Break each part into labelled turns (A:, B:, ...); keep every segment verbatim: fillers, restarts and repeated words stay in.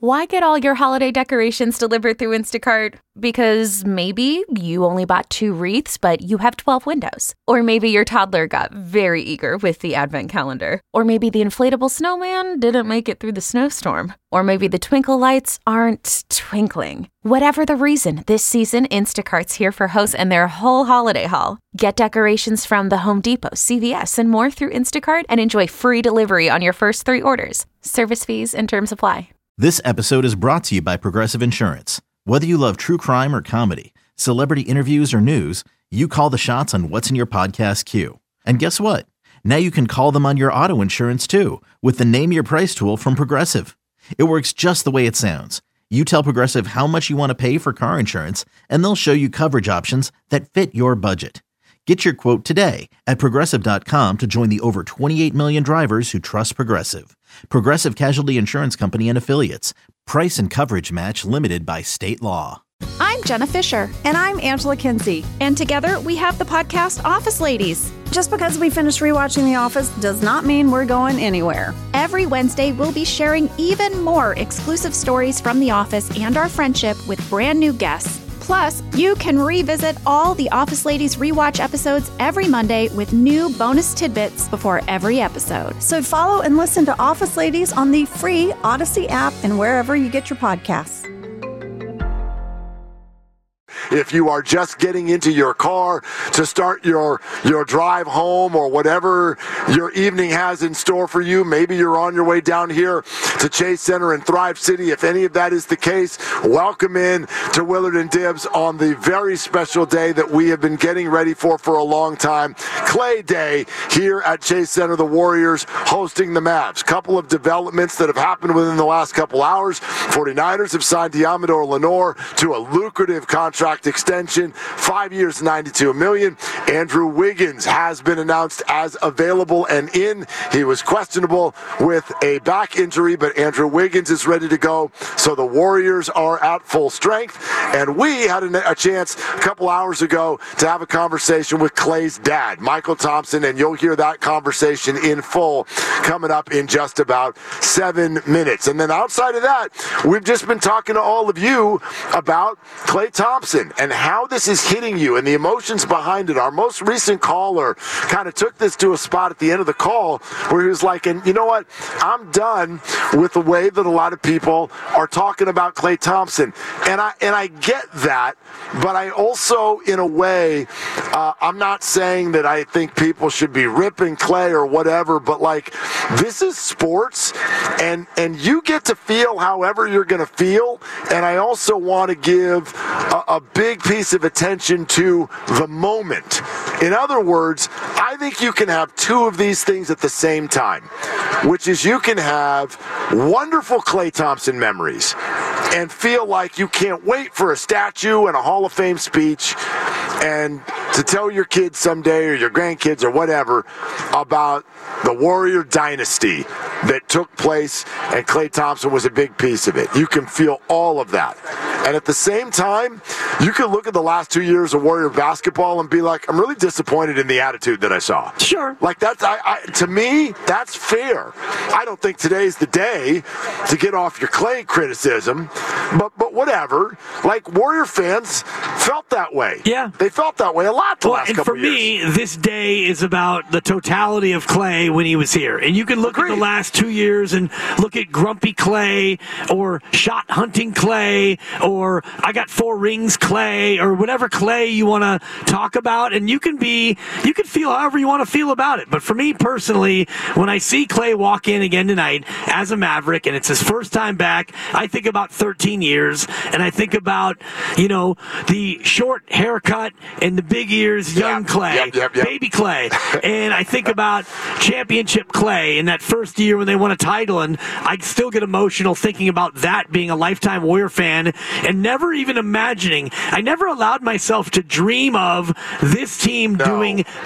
A: Why get all your holiday decorations delivered through Instacart? Because maybe you only bought two wreaths, but you have twelve windows. Or maybe your toddler got very eager with the advent calendar. Or maybe the inflatable snowman didn't make it through the snowstorm. Or maybe the twinkle lights aren't twinkling. Whatever the reason, this season, Instacart's here for hosts and their whole holiday haul. Get decorations from the Home Depot, C V S, and more through Instacart and enjoy free delivery on your first three orders. Service fees and terms apply.
B: This episode is brought to you by Progressive Insurance. Whether you love true crime or comedy, celebrity interviews or news, you call the shots on what's in your podcast queue. And guess what? Now you can call them on your auto insurance too with the Name Your Price tool from Progressive. It works just the way it sounds. You tell Progressive how much you want to pay for car insurance, and they'll show you coverage options that fit your budget. Get your quote today at Progressive dot com to join the over twenty-eight million drivers who trust Progressive. Progressive Casualty Insurance Company and Affiliates. Price and coverage match limited by state law.
C: I'm Jenna Fisher.
D: And I'm Angela Kinsey.
C: And together we have the podcast Office Ladies.
D: Just because we finished rewatching The Office does not mean we're going anywhere.
C: Every Wednesday, we'll be sharing even more exclusive stories from The Office and our friendship with brand new guests. Plus, you can revisit all the Office Ladies rewatch episodes every Monday with new bonus tidbits before every episode.
D: So follow and listen to Office Ladies on the free Odyssey app and wherever you get your podcasts.
E: If you are just getting into your car to start your your drive home or whatever your evening has in store for you, maybe you're on your way down here to Chase Center and Thrive City. If any of that is the case, welcome in to Willard and Dibs on the very special day that we have been getting ready for for a long time. Clay Day here at Chase Center, the Warriors hosting the Mavs. Couple of developments that have happened within the last couple hours. 49ers have signed Diamador Lenore to a lucrative contract extension, five years, ninety-two million dollars. Andrew Wiggins has been announced as available and in. He was questionable with a back injury, but Andrew Wiggins is ready to go. So the Warriors are at full strength. And we had a, a chance a couple hours ago to have a conversation with Clay's dad, Michael Thompson, and you'll hear that conversation in full coming up in just about seven minutes. And then outside of that, we've just been talking to all of you about Klay Thompson and how this is hitting you and the emotions behind it. Our most recent caller kind of took this to a spot at the end of the call where he was like, and you know what? I'm done with the way that a lot of people are talking about Klay Thompson. And I and I get that, but I also, in a way, uh, I'm not saying that I think people should be ripping Klay or whatever, but like, this is sports, and, and you get to feel however you're going to feel. And I also want to give a, a big piece of attention to the moment. In other words, I think you can have two of these things at the same time, which is you can have wonderful Klay Thompson memories and feel like you can't wait for a statue and a Hall of Fame speech and to tell your kids someday or your grandkids or whatever about the Warrior dynasty that took place, and Klay Thompson was a big piece of it. You can feel all of that. And at the same time, you can look at the last two years of Warrior basketball and be like, I'm really disappointed in the attitude that I saw.
D: Sure.
E: Like, that's, I, I, to me, that's fair. I don't think today's the day to get off your Klay criticism, but but whatever. Like, Warrior fans felt that way.
F: Yeah.
E: They felt that way a lot the
F: well,
E: last
F: and
E: couple
F: for
E: years.
F: me, this day is about the totality of Klay when he was here. And you can look
E: Agreed.
F: at the last two years and look at grumpy Klay or shot hunting Klay or I got four rings Klay or whatever Klay you want to talk about. And you can be, you can feel however you want to feel about it. But for me personally, when I see Klay walk in again tonight as a Maverick and it's his first time back, I think about thirteen years and I think about, you know, the short haircut and the big ears, young
E: Yep,
F: Klay,
E: yep, yep, yep.
F: baby Klay. And I think about championship Klay in that first year when they won a title, and I still get emotional thinking about that, being a lifetime Warrior fan and never even imagining, I never allowed myself to dream of this team
E: No.
F: doing that.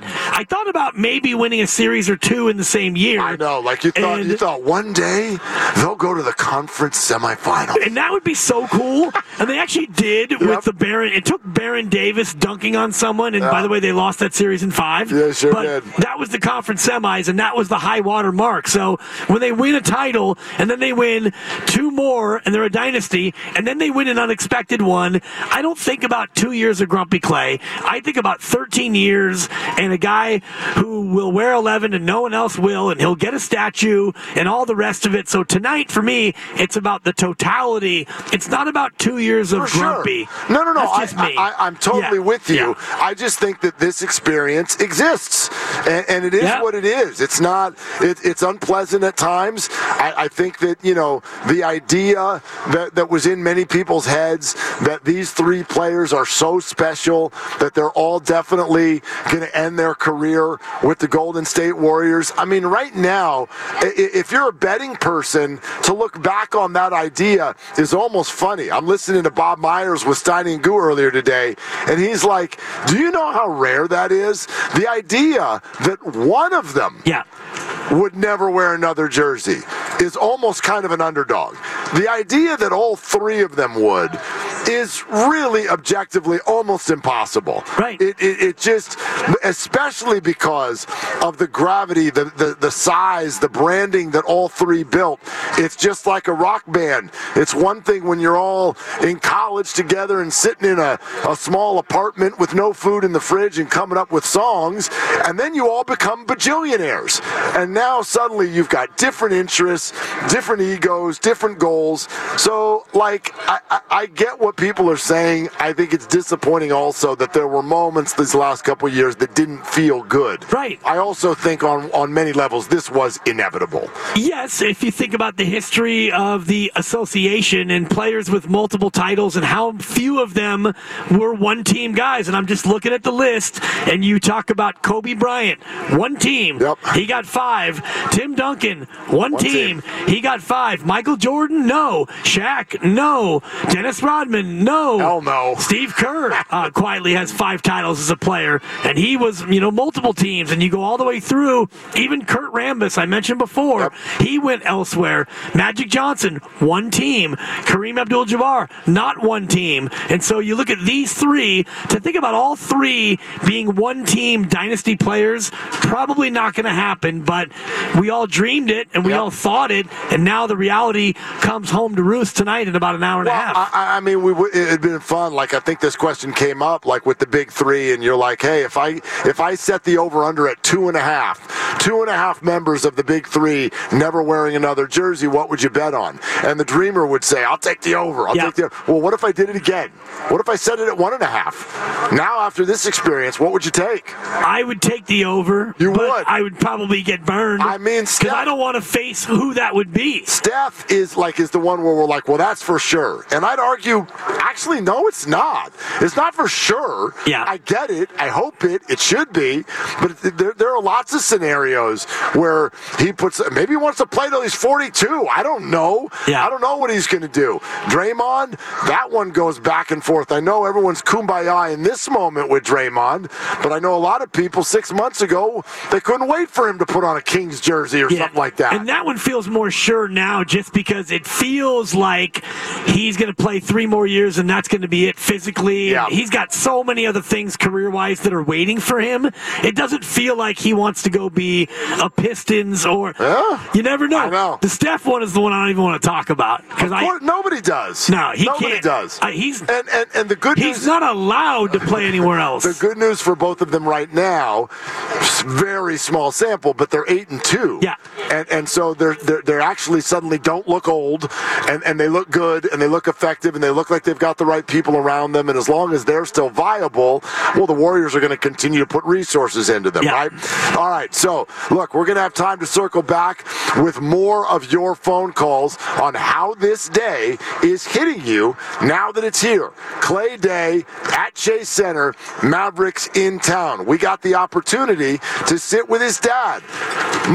F: I thought about maybe winning a series or two in the same year.
E: I know, like you thought.
F: And,
E: you thought one day they'll go to the conference semifinal,
F: and that would be so cool. And they actually did yep. with the Baron. It took Baron Davis dunking on someone, and yeah. by the way, they lost that series in five.
E: Yeah, sure
F: but
E: did.
F: That was the conference semis, and that was the high water mark. So when they win a title, and then they win two more, and they're a dynasty, and then they win an unexpected one, I don't think about two years of Grumpy Clay. I think about thirteen years and a guy who will wear eleven and no one else will, and he'll get a statue and all the rest of it. So tonight, for me, it's about the totality. It's not about two years of
E: for
F: Grumpy.
E: Sure. No, no, no.
F: That's just
E: I,
F: me.
E: I, I'm totally
F: yeah.
E: with you.
F: Yeah.
E: I just think that this experience exists, and, and it is
F: yeah.
E: what it is. It's not. It, it's unpleasant at times. I, I think that, you know, the idea that, that was in many people's heads that these three players are so special that they're all definitely going to end their career with the Golden State Warriors. I mean, right now, if you're a betting person, to look back on that idea is almost funny. I'm listening to Bob Myers with Steiny and Goo earlier today, and he's like, do you know how rare that is? The idea that one of them
F: yeah.
E: would never wear another jersey is almost kind of an underdog. The idea that all three of them would is really objectively almost impossible.
F: Right.
E: It, it, it just, especially because of the gravity, the, the, the size, the branding that all three built. It's just like a rock band. It's one thing when you're all in college together and sitting in a, a small apartment with no food in the fridge and coming up with songs, and then you all become bajillionaires. And now suddenly you've got different interests, different egos, different goals. So, like, I, I, I get what people are saying. I think it's disappointing also that there were moments these last couple of years that didn't feel good.
F: Right.
E: I also think on, on many levels this was inevitable.
F: Yes, if you think about the history of the association and players with multiple titles and how few of them were one-team guys. And I'm just looking at the list, and you talk about Kobe Bryant, one team.
E: Yep.
F: He got five. Tim Duncan, one,
E: one
F: team.
E: team.
F: He got five. Michael Jordan, no. Shaq, no. Dennis Rodman, no.
E: Hell no.
F: Steve Kerr uh, quietly has five titles as a player, and he was, you know, multiple teams, and you go all the way through. Even Kurt Rambis, I mentioned before,
E: yep.
F: he went elsewhere. Magic Johnson, one team. Kareem Abdul-Jabbar, not one team. And so you look at these three, to think about all three being one-team dynasty players, probably not going to happen, but we all dreamed it, and we
E: yep.
F: all thought it, and now the reality comes home to roost tonight in about an hour and
E: well,
F: a half.
E: I, I mean, we it had been fun. Like, I think this question came up, like, with the big three, and you're like, hey, if I if I set the over-under at two and a half, two and a half members of the big three never wearing another jersey, what would you bet on? And the dreamer would say, I'll take the over. I'll
F: yeah.
E: take the over. Well, what if I did it again? What if I set it at one and a half? Now, after this experience, what would you take?
F: I would take the over.
E: You
F: but
E: would.
F: I would probably get burned.
E: I mean,
F: because I don't want to face who that would be.
E: Steph is like is the one where we're like, well, that's for sure. And I'd argue, actually, no, it's not. It's not for sure.
F: Yeah.
E: I get it. I hope it. It should be. But there, there are lots of scenarios where he puts, maybe he wants to play till he's forty-two. I don't know.
F: Yeah.
E: I don't know what he's going to do. Draymond, that one goes back and forth. I know everyone's kumbaya in this moment with Draymond, but I know a lot of people six months ago, they couldn't wait for him to put on a Kings jersey or
F: yeah.
E: something like that.
F: And that one feels more sure now just because it feels like he's going to play three more years and that's going to be it physically.
E: Yeah.
F: He's got so many other things career-wise that are waiting for him. It doesn't feel like he wants to go be a Pistons or
E: yeah.
F: you never know.
E: I know.
F: The Steph one is the one I don't even want to talk about.
E: Of
F: I,
E: course, nobody does.
F: No, he
E: nobody
F: can't.
E: does.
F: Uh, he's
E: and, and and the good
F: he's
E: news,
F: not allowed to play anywhere else.
E: The good news for both of them right now, very small sample, but they're eight and two.
F: Yeah.
E: And and so they're they're, they're actually suddenly don't look old, and, and they look good, and they look effective, and they look like they've got the right people around them. And as long as they're still viable, well, the Warriors are going to continue to put resources into them,
F: yeah.
E: right? All right. So look, we're going to have time to circle back with more of your phone calls on how this day is hitting you now that it's here. Clay Day at Chase Center, Mavericks in town. We got the opportunity to sit with his dad, Mike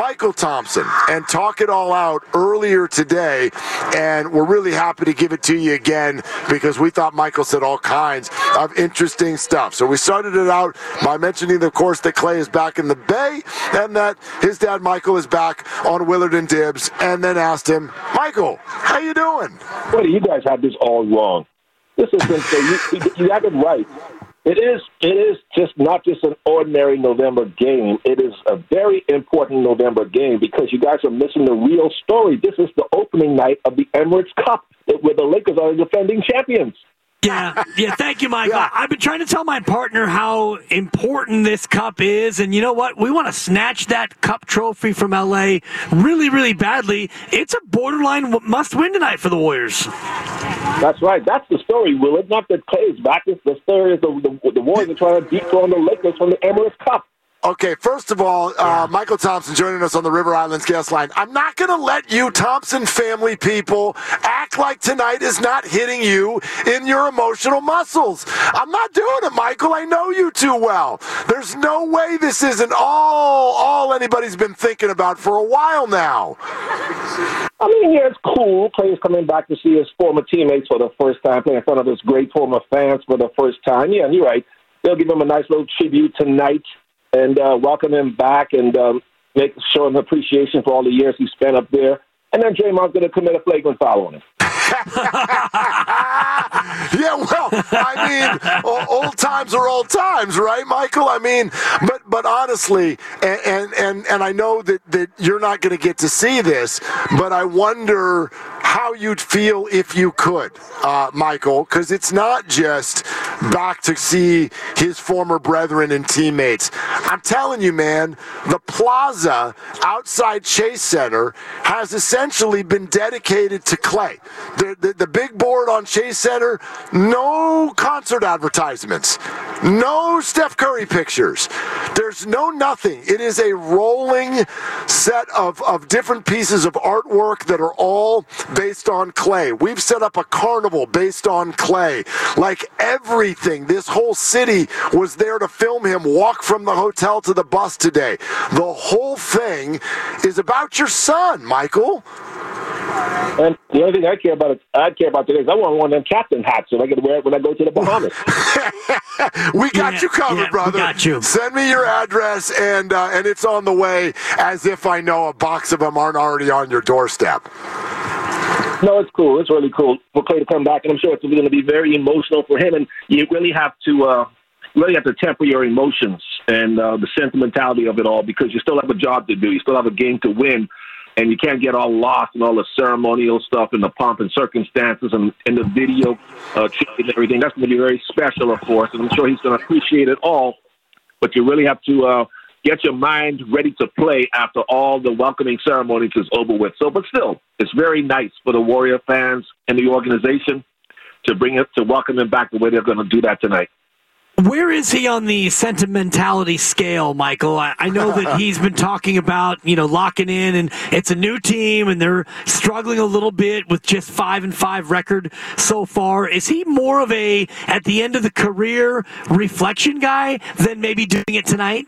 E: Michael Thompson and talk it all out earlier today, and we're really happy to give it to you again because we thought Michael said all kinds of interesting stuff. So we started it out by mentioning, of course, that Clay is back in the Bay and that his dad Michael is back on Willard and Dibbs, and then asked him, Michael, how you doing?
G: Well, you guys have this all wrong. This is you, you, you got it right. It is it is just not just an ordinary November game. It is a very important November game because you guys are missing the real story. This is the opening night of the Emirates Cup where the Lakers are the defending champions.
F: Yeah, yeah. Thank you, Michael. Yeah. I've been trying to tell my partner how important this cup is, and you know what? We want to snatch that cup trophy from L A really, really badly. It's a borderline must-win tonight for the Warriors.
G: That's right. That's the story, Willard. Not that Clay is back. The story is the, the, the Warriors are trying to dethrone the Lakers from the Emirates Cup.
E: Okay, first of all, uh, Michael Thompson joining us on the River Islands guest line. I'm not going to let you Thompson family people act like tonight is not hitting you in your emotional muscles. I'm not doing it, Michael. I know you too well. There's no way this isn't all, all anybody's been thinking about for a while now.
G: I mean, yeah, it's cool. Players coming back to see his former teammates for the first time, playing in front of his great former fans for the first time. Yeah, and you're right. They'll give him a nice little tribute tonight and uh, welcome him back and um, make show him appreciation for all the years he spent up there. And then Draymond's going to commit a flagrant foul on him.
E: Yeah, well, I mean, old times are old times, right, Michael? I mean, but but honestly, and and, and, and I know that, that you're not going to get to see this, but I wonder how you'd feel if you could, uh, Michael, because it's not just back to see his former brethren and teammates. I'm telling you, man, the plaza outside Chase Center has essentially been dedicated to Clay. The, the, the big board on Chase Center, no concert advertisements, no Steph Curry pictures. There's no nothing. It is a rolling set of, of different pieces of artwork that are all based on Clay. We've set up a carnival based on Clay. Like everything, this whole city was there to film him walk from the hotel to the bus today. The whole thing is about your son, Michael.
G: And the only thing I care about, I care about today is I want one of them captain hats so I can wear it when I go to the Bahamas.
E: We got
F: yeah,
E: you covered,
F: yeah,
E: brother.
F: We got you.
E: Send me your address, and uh, and it's on the way. As if I know a box of them aren't already on your doorstep.
G: No, it's cool. It's really cool for Clay to come back, and I'm sure it's going to be very emotional for him. And you really have to, uh, really have to temper your emotions and uh, the sentimentality of it all because you still have a job to do. You still have a game to win. And you can't get all lost in all the ceremonial stuff and the pomp and circumstances and, and the video uh, and everything. That's going to be very special, of course, and I'm sure he's going to appreciate it all. But you really have to uh, get your mind ready to play after all the welcoming ceremonies is over with. So, but still, it's very nice for the Warrior fans and the organization to bring it, to welcome him back the way they're going to do that tonight.
F: Where is he on the sentimentality scale, Michael? I, I know that he's been talking about, you know, locking in, and it's a new team, and they're struggling a little bit with just five and five record so far. Is he more of a, at the end of the career, reflection guy than maybe doing it tonight?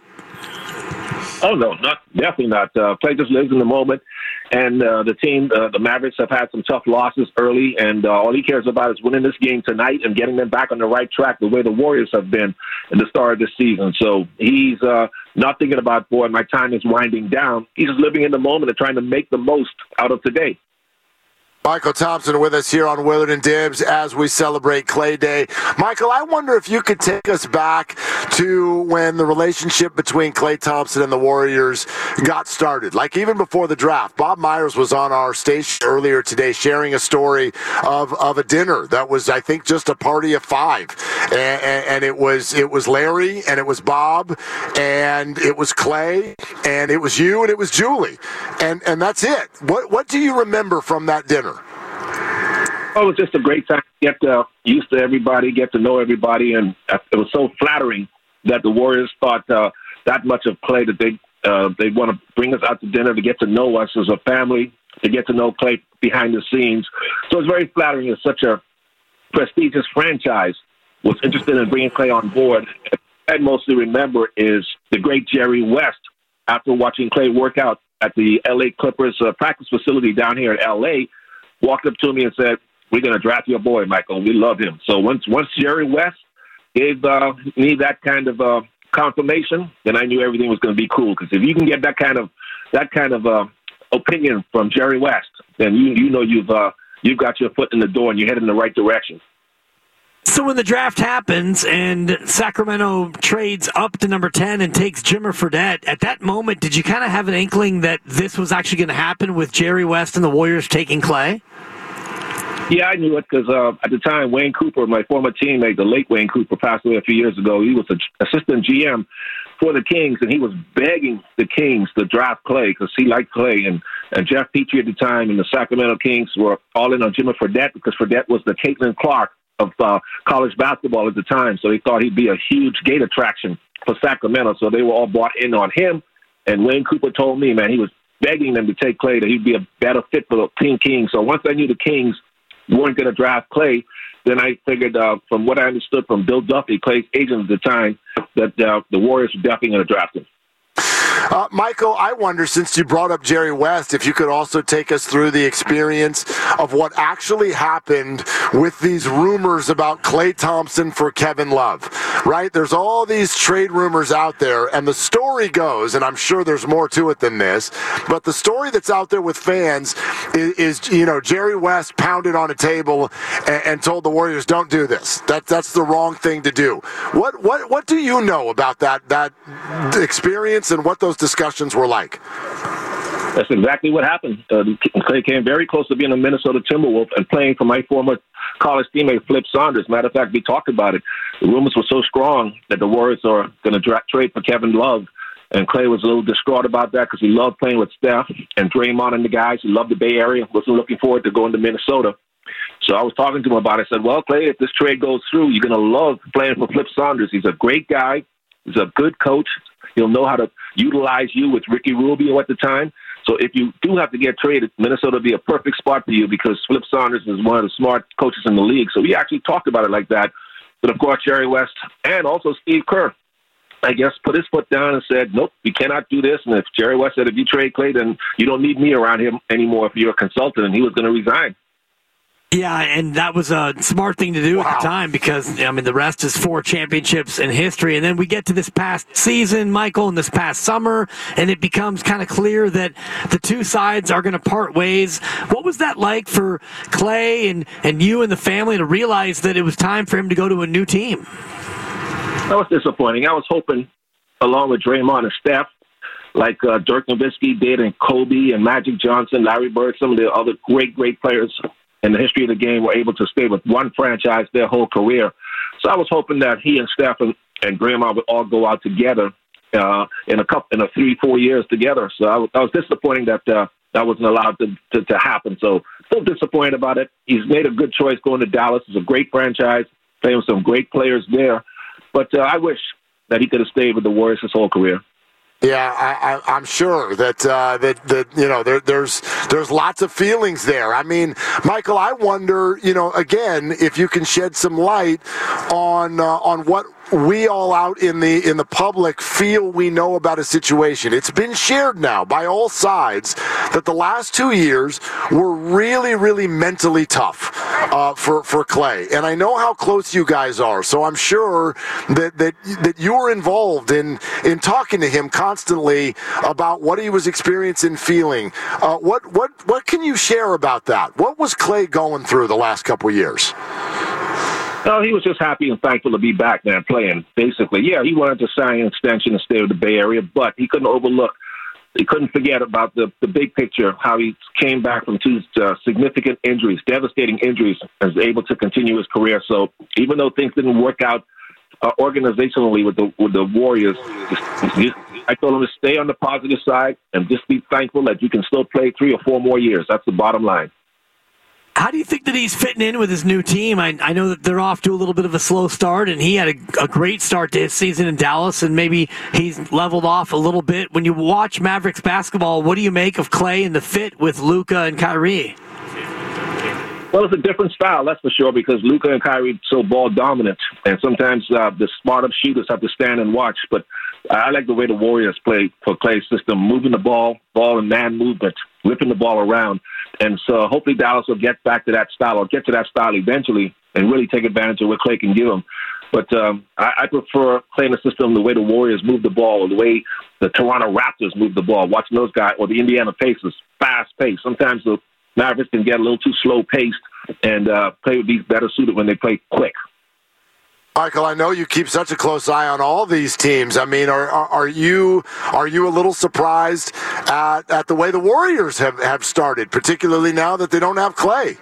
G: Oh, no, not definitely not. Uh, Clay just lives in the moment, and uh, the team, uh, the Mavericks, have had some tough losses early, and uh, all he cares about is winning this game tonight and getting them back on the right track the way the Warriors have been in the start of this season. So he's uh, not thinking about, boy, my time is winding down. He's just living in the moment and trying to make the most out of today.
E: Michael Thompson with us here on Willard and Dibbs as we celebrate Clay Day. Michael, I wonder if you could take us back to when the relationship between Klay Thompson and the Warriors got started. Like even before the draft, Bob Myers was on our station earlier today sharing a story of, of a dinner that was, I think, just a party of five. And, and, and it was it was Larry, and it was Bob, and it was Clay, and it was you, and it was Julie. And and that's it. What What do you remember from that dinner?
G: Oh, it was just a great time to get uh, used to everybody, get to know everybody, and it was so flattering that the Warriors thought uh, that much of Clay that they uh, they want to bring us out to dinner to get to know us as a family, to get to know Clay behind the scenes. So it's very flattering that such a prestigious franchise was interested in bringing Clay on board. What I mostly remember is the great Jerry West, after watching Clay work out at the L A Clippers uh, practice facility down here in L A walked up to me and said, "We're going to draft your boy, Michael. We love him." So once once Jerry West gave uh, me that kind of uh, confirmation, then I knew everything was going to be cool. Because if you can get that kind of that kind of uh, opinion from Jerry West, then you you know you've uh, you've got your foot in the door and you're headed in the right direction.
F: So when the draft happens and Sacramento trades up to number ten and takes Jimmer Fredette, at that moment, did you kind of have an inkling that this was actually going to happen with Jerry West and the Warriors taking Clay?
G: Yeah, I knew it because uh, at the time, Wayne Cooper, my former teammate, the late Wayne Cooper, passed away a few years ago. He was an assistant G M for the Kings, and he was begging the Kings to draft Clay because he liked Clay. And, and Jeff Petrie at the time and the Sacramento Kings were all in on Jimmer Fredette because Fredette was the Caitlin Clark of uh, college basketball at the time. So they thought he'd be a huge gate attraction for Sacramento. So they were all bought in on him. And Wayne Cooper told me, man, he was begging them to take Clay, that he'd be a better fit for the Team Kings. So once I knew the Kings weren't going to draft Clay, then I figured, uh, from what I understood from Bill Duffy, Clay's agent at the time, that uh, the Warriors were definitely going to draft him.
E: Uh, Michael, I wonder, since you brought up Jerry West, if you could also take us through the experience of what actually happened with these rumors about Klay Thompson for Kevin Love, right? There's all these trade rumors out there, and the story goes, and I'm sure there's more to it than this, but the story that's out there with fans is, is you know, Jerry West pounded on a table and, and told the Warriors, don't do this. That, that's the wrong thing to do. What, what, what do you know about that, that experience and what those discussions were like?
G: That's exactly what happened. Uh, Clay came very close to being a Minnesota Timberwolf and playing for my former college teammate Flip Saunders. Matter of fact, we talked about it. The rumors were so strong that the Warriors are going to dra- trade for Kevin Love, and Clay was a little distraught about that because he loved playing with Steph and Draymond and the guys. He loved the Bay Area. Wasn't looking forward to going to Minnesota. So I was talking to him about it. I said, well, Clay, if this trade goes through, you're going to love playing for Flip Saunders. He's a great guy. He's a good coach. He'll know how to utilize you with Ricky Rubio at the time. So if you do have to get traded, Minnesota would be a perfect spot for you because Flip Saunders is one of the smart coaches in the league. So we actually talked about it like that. But, of course, Jerry West and also Steve Kerr, I guess, put his foot down and said, nope, we cannot do this. And if Jerry West said, if you trade Clay, then you don't need me around him anymore if you're a consultant, and he was going to resign.
F: Yeah, and that was a smart thing to do
E: Wow.
F: at the time because, I mean, the rest is four championships in history. And then we get to this past season, Michael, and this past summer, and it becomes kind of clear that the two sides are going to part ways. What was that like for Clay and, and you and the family to realize that it was time for him to go to a new team?
G: That was disappointing. I was hoping, along with Draymond and Steph, like uh, Dirk Nowitzki did, and Kobe and Magic Johnson, Larry Bird, some of the other great, great players in the history of the game were able to stay with one franchise their whole career. So I was hoping that he and Steph and, and Draymond would all go out together uh, in a couple, in a three, four years together. So I was, I was disappointing that uh, that wasn't allowed to, to, to happen. So still disappointed about it. He's made a good choice going to Dallas. It's a great franchise, playing with some great players there. But uh, I wish that he could have stayed with the Warriors his whole career.
E: Yeah, I, I, I'm sure that uh, that that you know there, there's there's lots of feelings there. I mean, Michael, I wonder, you know, again, if you can shed some light on uh, on what we all out in the in the public feel we know about a situation. It's been shared now by all sides that the last two years were really, really mentally tough uh, for for Clay, and I know how close you guys are. So I'm sure that that that you were involved in in talking to him constantly about what he was experiencing, feeling. Uh, what what what can you share about that? What was Clay going through the last couple of years?
G: No, he was just happy and thankful to be back there playing, basically. Yeah, he wanted to sign an extension and stay with the Bay Area, but he couldn't overlook, he couldn't forget about the, the big picture, how he came back from two uh, significant injuries, devastating injuries, and was able to continue his career. So even though things didn't work out uh, organizationally with the with the Warriors, just, just, I told him to stay on the positive side and just be thankful that you can still play three or four more years. That's the bottom line.
F: How do you think that he's fitting in with his new team? I, I know that they're off to a little bit of a slow start, and he had a, a great start to his season in Dallas, and maybe he's leveled off a little bit. When you watch Mavericks basketball, what do you make of Clay and the fit with Luka and Kyrie?
G: Well, it's a different style, that's for sure, because Luka and Kyrie are so ball dominant, and sometimes uh, the smarter shooters have to stand and watch. But I like the way the Warriors play for Klay's system, moving the ball, ball and man movement, whipping the ball around. And so hopefully Dallas will get back to that style or get to that style eventually and really take advantage of what Klay can give them. But um, I, I prefer playing the system the way the Warriors move the ball, or the way the Toronto Raptors move the ball, watching those guys, or the Indiana Pacers, fast-paced. Sometimes the Mavericks can get a little too slow-paced, and uh, Klay would be better suited when they play quick.
E: Michael, I know you keep such a close eye on all these teams. I mean, are are, are you are you a little surprised at, at the way the Warriors have, have started, particularly now that they don't have Klay?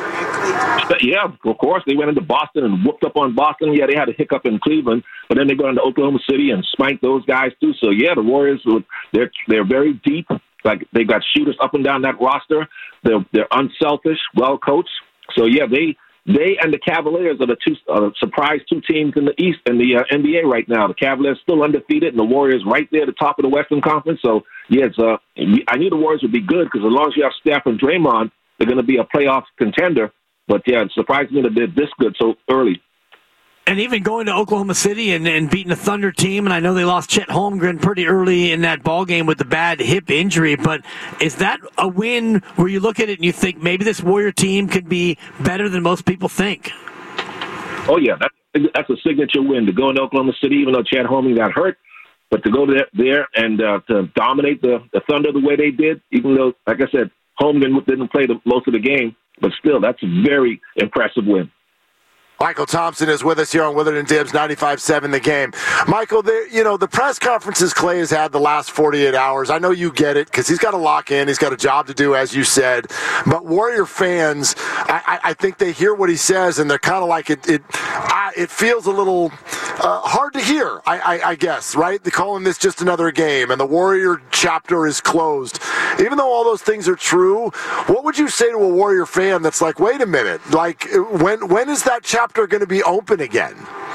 G: Yeah, of course. They went into Boston and whooped up on Boston. Yeah, they had a hiccup in Cleveland, but then they go into Oklahoma City and spanked those guys too. So, yeah, the Warriors, they're, they're very deep. Like, they got shooters up and down that roster. They're, they're unselfish, well-coached. So, yeah, they they and the Cavaliers are the two uh, surprise two teams in the East and the uh, N B A right now. The Cavaliers still undefeated, and the Warriors right there at the top of the Western Conference. So, yeah, it's, uh, I knew the Warriors would be good because as long as you have Steph and Draymond, they're going to be a playoff contender. But, yeah, it surprised me that they did this good so early.
F: And even going to Oklahoma City and, and beating a Thunder team, and I know they lost Chet Holmgren pretty early in that ball game with the bad hip injury, but is that a win where you look at it and you think maybe this Warrior team could be better than most people think?
G: Oh, yeah, that's, that's a signature win to go into Oklahoma City, even though Chet Holmgren got hurt. But to go there, there and uh, to dominate the, the Thunder the way they did, even though, like I said, Holmgren didn't play the, most of the game, but still, that's a very impressive win.
E: Michael Thompson is with us here on Willard and Dibs, ninety-five point seven The Game. Michael, the, you know, the press conferences Klay has had the last forty-eight hours, I know you get it because he's got to lock in. He's got a job to do, as you said. But Warrior fans, I, I think they hear what he says, and they're kind of like, it It, I, it feels a little uh, hard to hear, I, I, I guess, right? They call him this just another game, and the Warrior chapter is closed. Even though all those things are true, what would you say to a Warrior fan that's like, wait a minute, like, when when is that chapter going to be open again?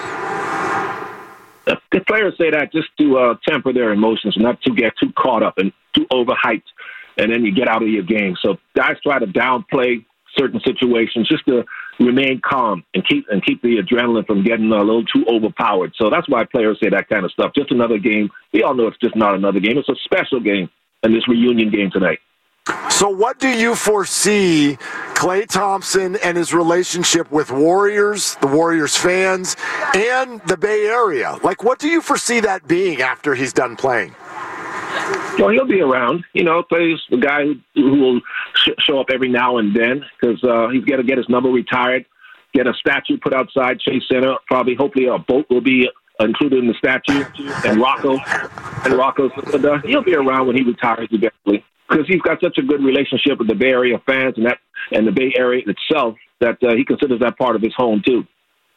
G: The players say that just to uh, temper their emotions, not to get too caught up and too overhyped, and then you get out of your game. So guys try to downplay certain situations just to remain calm and keep and keep the adrenaline from getting a little too overpowered. So that's why players say that kind of stuff. Just another game. We all know it's just not another game. It's a special game in this reunion game tonight.
E: So what do you foresee Klay Thompson and his relationship with Warriors, the Warriors fans, and the Bay Area? Like, what do you foresee that being after he's done playing?
G: Well, he'll be around. You know, plays the guy who, who will sh- show up every now and then because uh, he's got to get his number retired, get a statue put outside Chase Center. Probably, hopefully, a boat will be included in the statue. And Rocco, and Rocco's, uh, he'll be around when he retires eventually. Because he's got such a good relationship with the Bay Area fans and that and the Bay Area itself that uh, he considers that part of his home, too.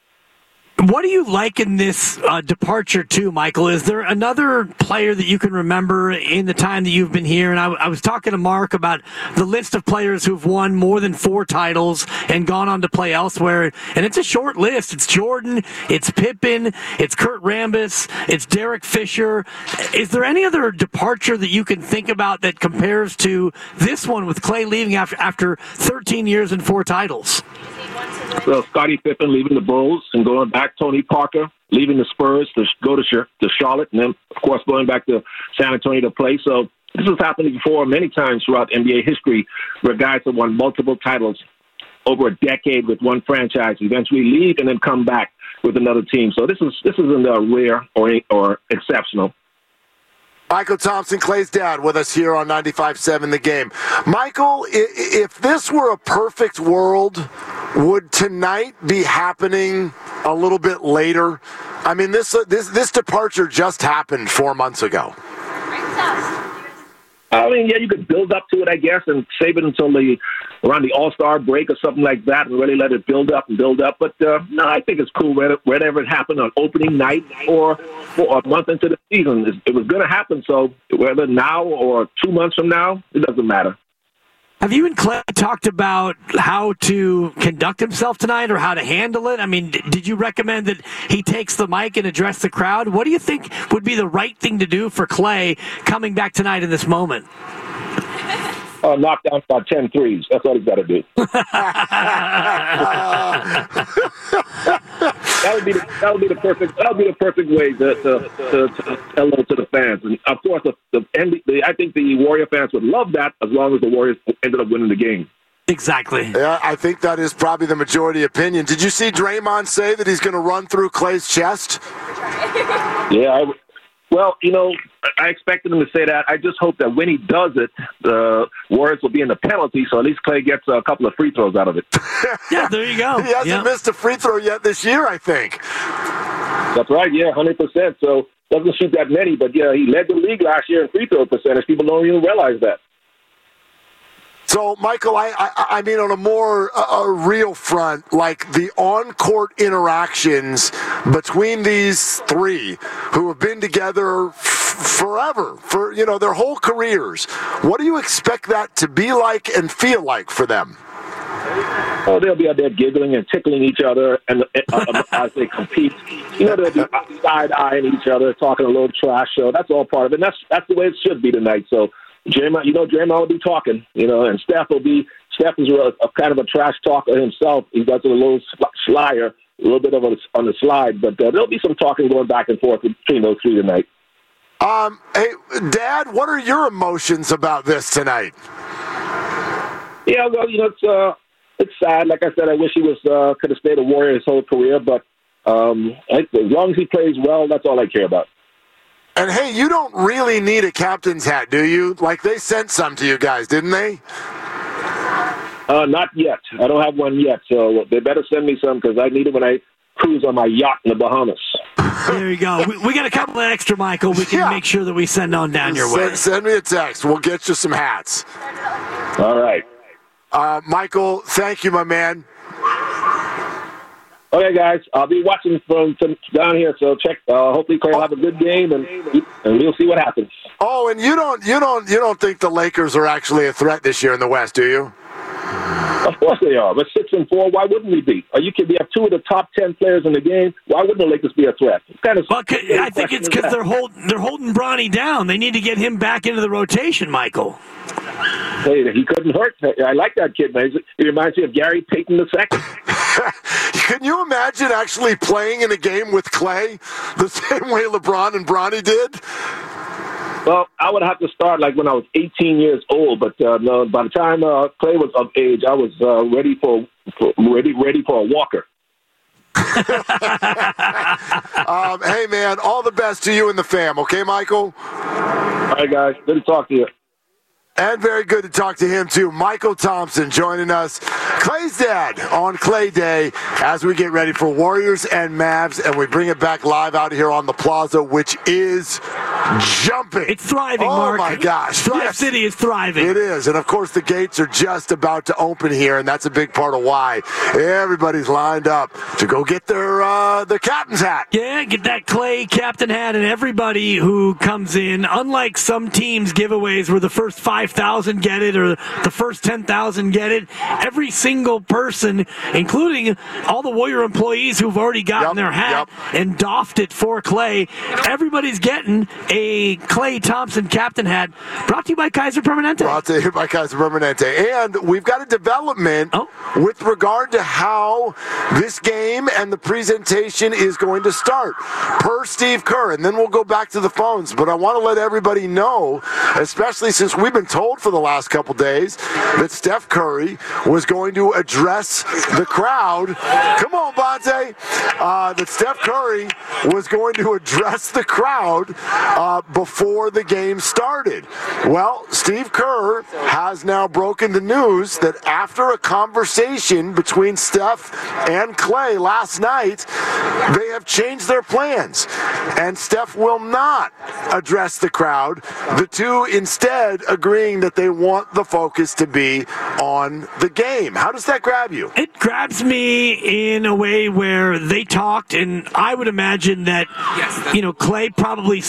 F: What do you like in this uh, departure, too, Michael? Is there another player that you can remember in the time that you've been here? And I, I was talking to Mark about the list of players who've won more than four titles and gone on to play elsewhere. And it's a short list. It's Jordan, it's Pippen, it's Kurt Rambis, it's Derek Fisher. Is there any other departure that you can think about that compares to this one with Klay leaving after, after thirteen years and four titles?
G: Well, Scottie Pippen leaving the Bulls and going back. Tony Parker leaving the Spurs to go to, to Charlotte, and then, of course, going back to San Antonio to play. So this has happened before many times throughout N B A history where guys have won multiple titles over a decade with one franchise, eventually leave and then come back with another team. So this is this isn't uh, rare or or exceptional.
E: Michael Thompson, Klay's dad, with us here on ninety-five point seven The Game. Michael, if this were a perfect world, would tonight be happening a little bit later? I mean, this uh, this this departure just happened four months ago.
G: I mean, yeah, you could build up to it, I guess, and save it until the around the All-Star break or something like that, and really let it build up and build up. But uh, no, I think it's cool whenever it happened on opening night or, or a month into the season. It was going to happen, so whether now or two months from now, it doesn't matter.
F: Have you and Klay talked about how to conduct himself tonight or how to handle it? I mean, did you recommend that he takes the mic and address the crowd? What do you think would be the right thing to do for Klay coming back tonight in this moment?
G: Uh, knock down about ten threes. That's all he's got to do. that would be the, that would be the perfect that would be the perfect way to to, to, to tell hello to the fans. And of course, the, the, the I think the Warrior fans would love that as long as the Warriors ended up winning the game.
F: Exactly.
E: Yeah, I think that is probably the majority opinion. Did you see Draymond say that he's going to run through Klay's chest?
G: Yeah. I, well, you know, I expected him to say that. I just hope that when he does it, the Warriors will be in the penalty, so at least Klay gets a couple of free throws out of it.
F: Yeah, there you go.
E: He hasn't
F: yeah.
E: missed a free throw yet this year, I think.
G: That's right, yeah, one hundred percent. So doesn't shoot that many, but yeah, he led the league last year in free throw percentage. People don't even realize that.
E: So, Michael, I, I, I mean, on a more uh, a real front, like the on-court interactions between these three who have been together f- forever, for, you know, their whole careers, what do you expect that to be like and feel like for them?
G: Oh, they'll be out there giggling and tickling each other and uh, as they compete. You know, they'll be side-eyeing each other, talking a little trash. So that's all part of it. And that's, that's the way it should be tonight. So, Draymond, you know, Draymond will be talking, you know, and Steph will be, Steph is a, a kind of a trash talker himself. He does it a little slyer, a little bit of a, on the slide, but uh, there'll be some talking going back and forth between those three tonight.
E: Um, hey, Dad, what are your emotions about this tonight?
G: Yeah, well, you know, it's uh, it's sad. Like I said, I wish he was uh, could have stayed a Warrior his whole career, but um, as long as he plays well, that's all I care about.
E: And, hey, you don't really need a captain's hat, do you? Like, they sent some to you guys, didn't they?
G: Uh, not yet. I don't have one yet, so they better send me some because I need it when I cruise on my yacht in the Bahamas.
F: There you go. We, we got a couple of extra, Michael. We can yeah. make sure that we send on down your
E: send,
F: way.
E: Send me a text. We'll get you some hats.
G: All right.
E: Uh, Michael, thank you, my man.
G: Okay, guys, I'll be watching from, from down here, so check. Uh, hopefully, Klay will have a good game, and and we'll see what happens.
E: Oh, and you don't, you don't, you don't think the Lakers are actually a threat this year in the West, do you?
G: Of course they are. But six and four, why wouldn't we be? Are you kidding? We have two of the top ten players in the game. Why wouldn't the Lakers be a threat? What kind of
F: well, I think it's because they're holding they're holding Bronny down. They need to get him back into the rotation, Michael.
G: Hey, he couldn't hurt. I like that kid, man. He reminds me of Gary Payton the second.
E: Can you imagine actually playing in a game with Klay the same way LeBron and Bronny did?
G: Well, I would have to start like when I was eighteen years old, but uh, no, by the time uh, Klay was of age, I was uh, ready for, for ready ready for a walker.
E: um, hey, man, all the best to you and the fam, okay, Michael?
G: All right, guys. Good to talk to you.
E: And very good to talk to him, too. Michael Thompson joining us. Klay's dad on Klay Day as we get ready for Warriors and Mavs, and we bring it back live out here on the Plaza, which is jumping.
F: It's thriving,
E: oh,
F: Mark.
E: Oh, my gosh.
F: Thrive
E: yes.
F: City is thriving.
E: It is. And, of course, the gates are just about to open here, and that's a big part of why everybody's lined up to go get their, uh, their captain's hat.
F: Yeah, get that Klay captain hat, and everybody who comes in, unlike some teams' giveaways where the first five thousand get it or the first ten thousand get it, every single person, including all the Warrior employees who've already gotten
E: yep,
F: their hat
E: yep.
F: and doffed it for Klay, everybody's getting a Klay Thompson captain hat brought to you by Kaiser Permanente.
E: Brought to you by Kaiser Permanente. And we've got a development
F: oh.
E: with regard to how this game and the presentation is going to start per Steve Kerr. And then we'll go back to the phones. But I want to let everybody know, especially since we've been told for the last couple days that Steph Curry was going to address the crowd. Come on, Bonte. Uh, that Steph Curry was going to address the crowd uh, before the game started. Well, Steve Kerr has now broken the news that after a conversation between Steph and Klay last night, they have changed their plans. And Steph will not address the crowd. The two instead agreeing that they want the focus to be on the game. How does that grab you?
F: It grabs me in a way where they talked, and I would imagine that, you know, Klay probably said to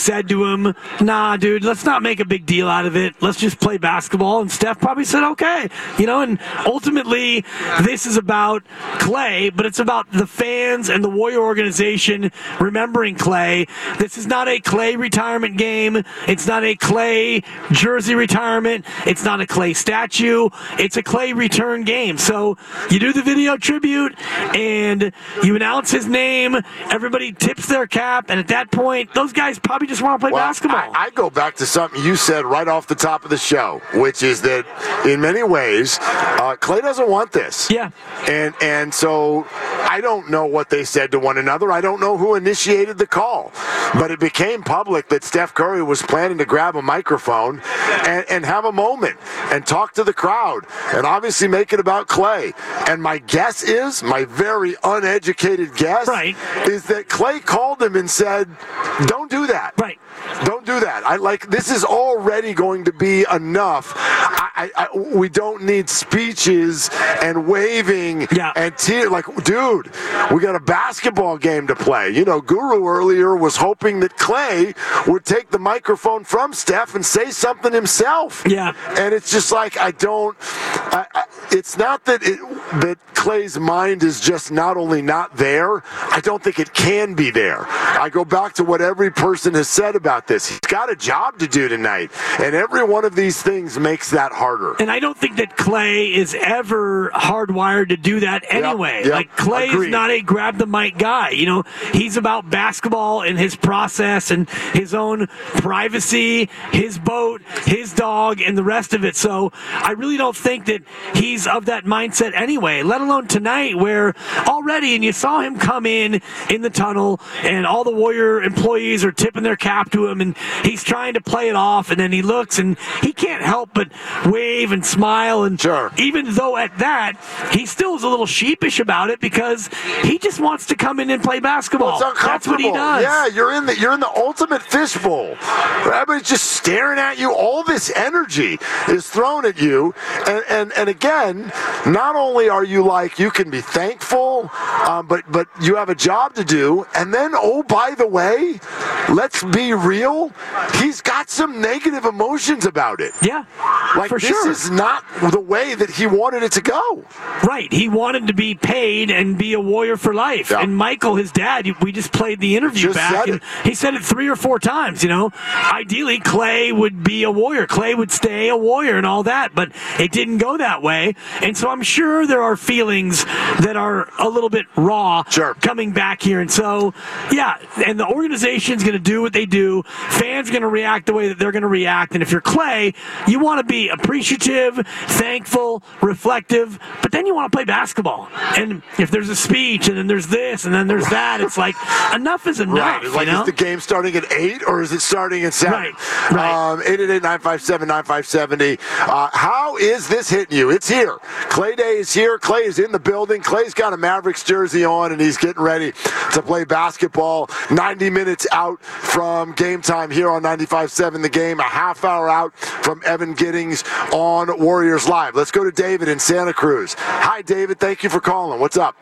F: him, nah, dude, let's not make a big deal out of it. Let's just play basketball. And Steph probably said, okay. You know, and ultimately, this is about Klay, but it's about the fans and the Warrior organization remembering Klay. This is not a Klay retirement game. It's not a Klay jersey retirement. It's not a Klay statue. It's a Klay return game. So you do the video tribute, and you announce his name. Everybody tips their cap, and at that point, those guys probably just want to play
E: well,
F: basketball.
E: I, I go back to something you said right off the top of the show, which is that in many ways, uh, Klay doesn't want this.
F: Yeah.
E: And and so I don't know what they said to one another. I don't know who initiated the call. But it became public that Steph Curry was planning to grab a microphone and, and have a moment and talk to the crowd and obviously make it about Klay. And my guess is, my very uneducated guess,
F: right.
E: is that Klay called him and said, don't do that.
F: Right.
E: Don't do that. I like this is already going to be enough. I, I, I, we don't need speeches and waving
F: yeah.
E: and tears. Like, dude, we got a basketball game to play. You know, Guru earlier was hoping that Klay would take the microphone from Steph and say something himself.
F: Yeah.
E: And it's just like I don't. I, I, it's not that it, that Klay's mind is just not only not there. I don't think it can be there. I go back to what every person has said about this. He's got a job to do tonight, and every one of these things makes that harder.
F: And I don't think that Klay is ever hardwired to do that anyway.
E: Yep, yep,
F: like Klay
E: agreed.
F: is not a grab the mic guy. You know, he's about basketball and his process and his own privacy, his boat, his dog, and the rest of it. So I really don't think that he's of that mindset anyway, let alone tonight where already, and you saw him come in in the tunnel and all the Warrior employees are tipping their cap to him and he's trying to play it off, and then he looks and he can't help but wave and smile. And
E: sure.
F: even though at that, he still is a little sheepish about it because he just wants to come in and play basketball.
E: Well,
F: That's what he does.
E: Yeah, you're in the you're in the ultimate fishbowl. Everybody's just staring at you. All this energy is thrown at you, and and, and again, not only are you like you can be thankful, um, but but you have a job to do, and then oh by the way, let's be real, he's got some negative emotions about it.
F: Yeah,
E: like
F: for
E: this
F: sure.
E: is not the way that he wanted it to go.
F: Right, he wanted to be paid and be a Warrior for life.
E: Yeah.
F: And Michael, his dad, we just played the interview
E: Just
F: back,
E: said
F: and
E: it.
F: he said it three or four times. You know, ideally Klay would be a Warrior, Klay would stay a Warrior, and all that, but it didn't go that way. And so I'm sure there are feelings that are a little bit raw
E: sure.
F: coming back here. And so, yeah, and the organization's going to do what they do. Fans are going to react the way that they're going to react. And if you're Klay, you want to be appreciative, thankful, reflective, but then you want to play basketball. And if there's a speech, and then there's this, and then there's that, it's like, enough is enough.
E: Right. It's like,
F: you know?
E: is the game starting at eight or is it starting at seven?
F: Right. Right.
E: Um, eight eight eight, nine five seven, nine five seven zero. Uh, how is this hitting you? It's here. Klay Day is here. Klay is in the building. Klay's got a Mavericks jersey on, and he's getting ready to play basketball. ninety minutes out from game time here on ninety-five point seven The Game. A half hour out from Evan Giddings on Warriors Live. Let's go to David in Santa Cruz. Hi, David. Thank you for calling. What's up?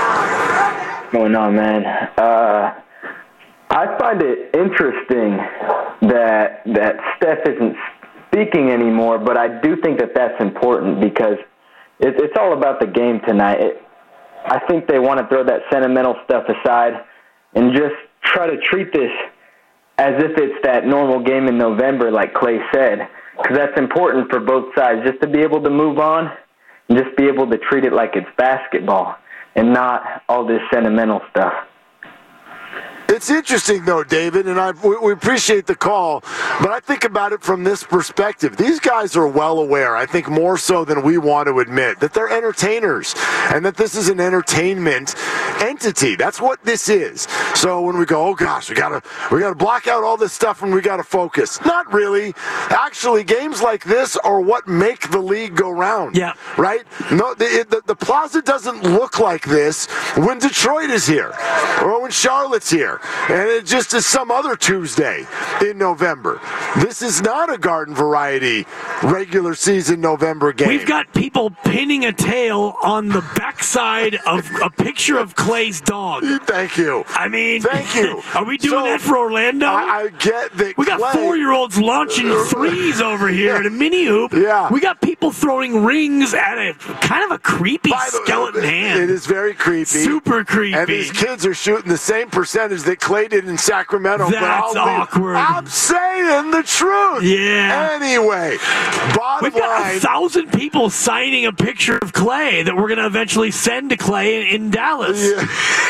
H: What's going on, man? Uh, I find it interesting that that Steph isn't speaking anymore, but I do think that that's important because it, it's all about the game tonight. It, I think they want to throw that sentimental stuff aside and just try to treat this as if it's that normal game in November, like Klay said, because that's important for both sides, just to be able to move on and just be able to treat it like it's basketball and not all this sentimental stuff.
E: It's interesting, though, David, and I, we, we appreciate the call, but I think about it from this perspective. These guys are well aware, I think more so than we want to admit, that they're entertainers and that this is an entertainment entity. That's what this is. So when we go, oh, gosh, we gotta we gotta block out all this stuff and we got to focus. Not really. Actually, games like this are what make the league go round.
F: Yeah.
E: Right? No, the, the, the plaza doesn't look like this when Detroit is here or when Charlotte's here. And it just is some other Tuesday in November. This is not a garden variety regular season November game.
F: We've got people pinning a tail on the backside of a picture of Klay Clay's dog.
E: Thank you.
F: I mean,
E: thank you.
F: Are we doing
E: so,
F: that for Orlando?
E: I, I get that.
F: We got
E: Clay,
F: four-year-olds launching threes over here at a mini hoop.
E: Yeah.
F: We got people throwing rings at a kind of a creepy the, skeleton hand.
E: It is very creepy.
F: Super creepy.
E: And these kids are shooting the same percentage that Clay did in Sacramento.
F: That's
E: but
F: awkward.
E: Be, I'm saying the truth.
F: Yeah.
E: Anyway, bottom
F: We've got
E: line.
F: a thousand people signing a picture of Clay that we're going to eventually send to Clay in, in Dallas.
E: Yeah.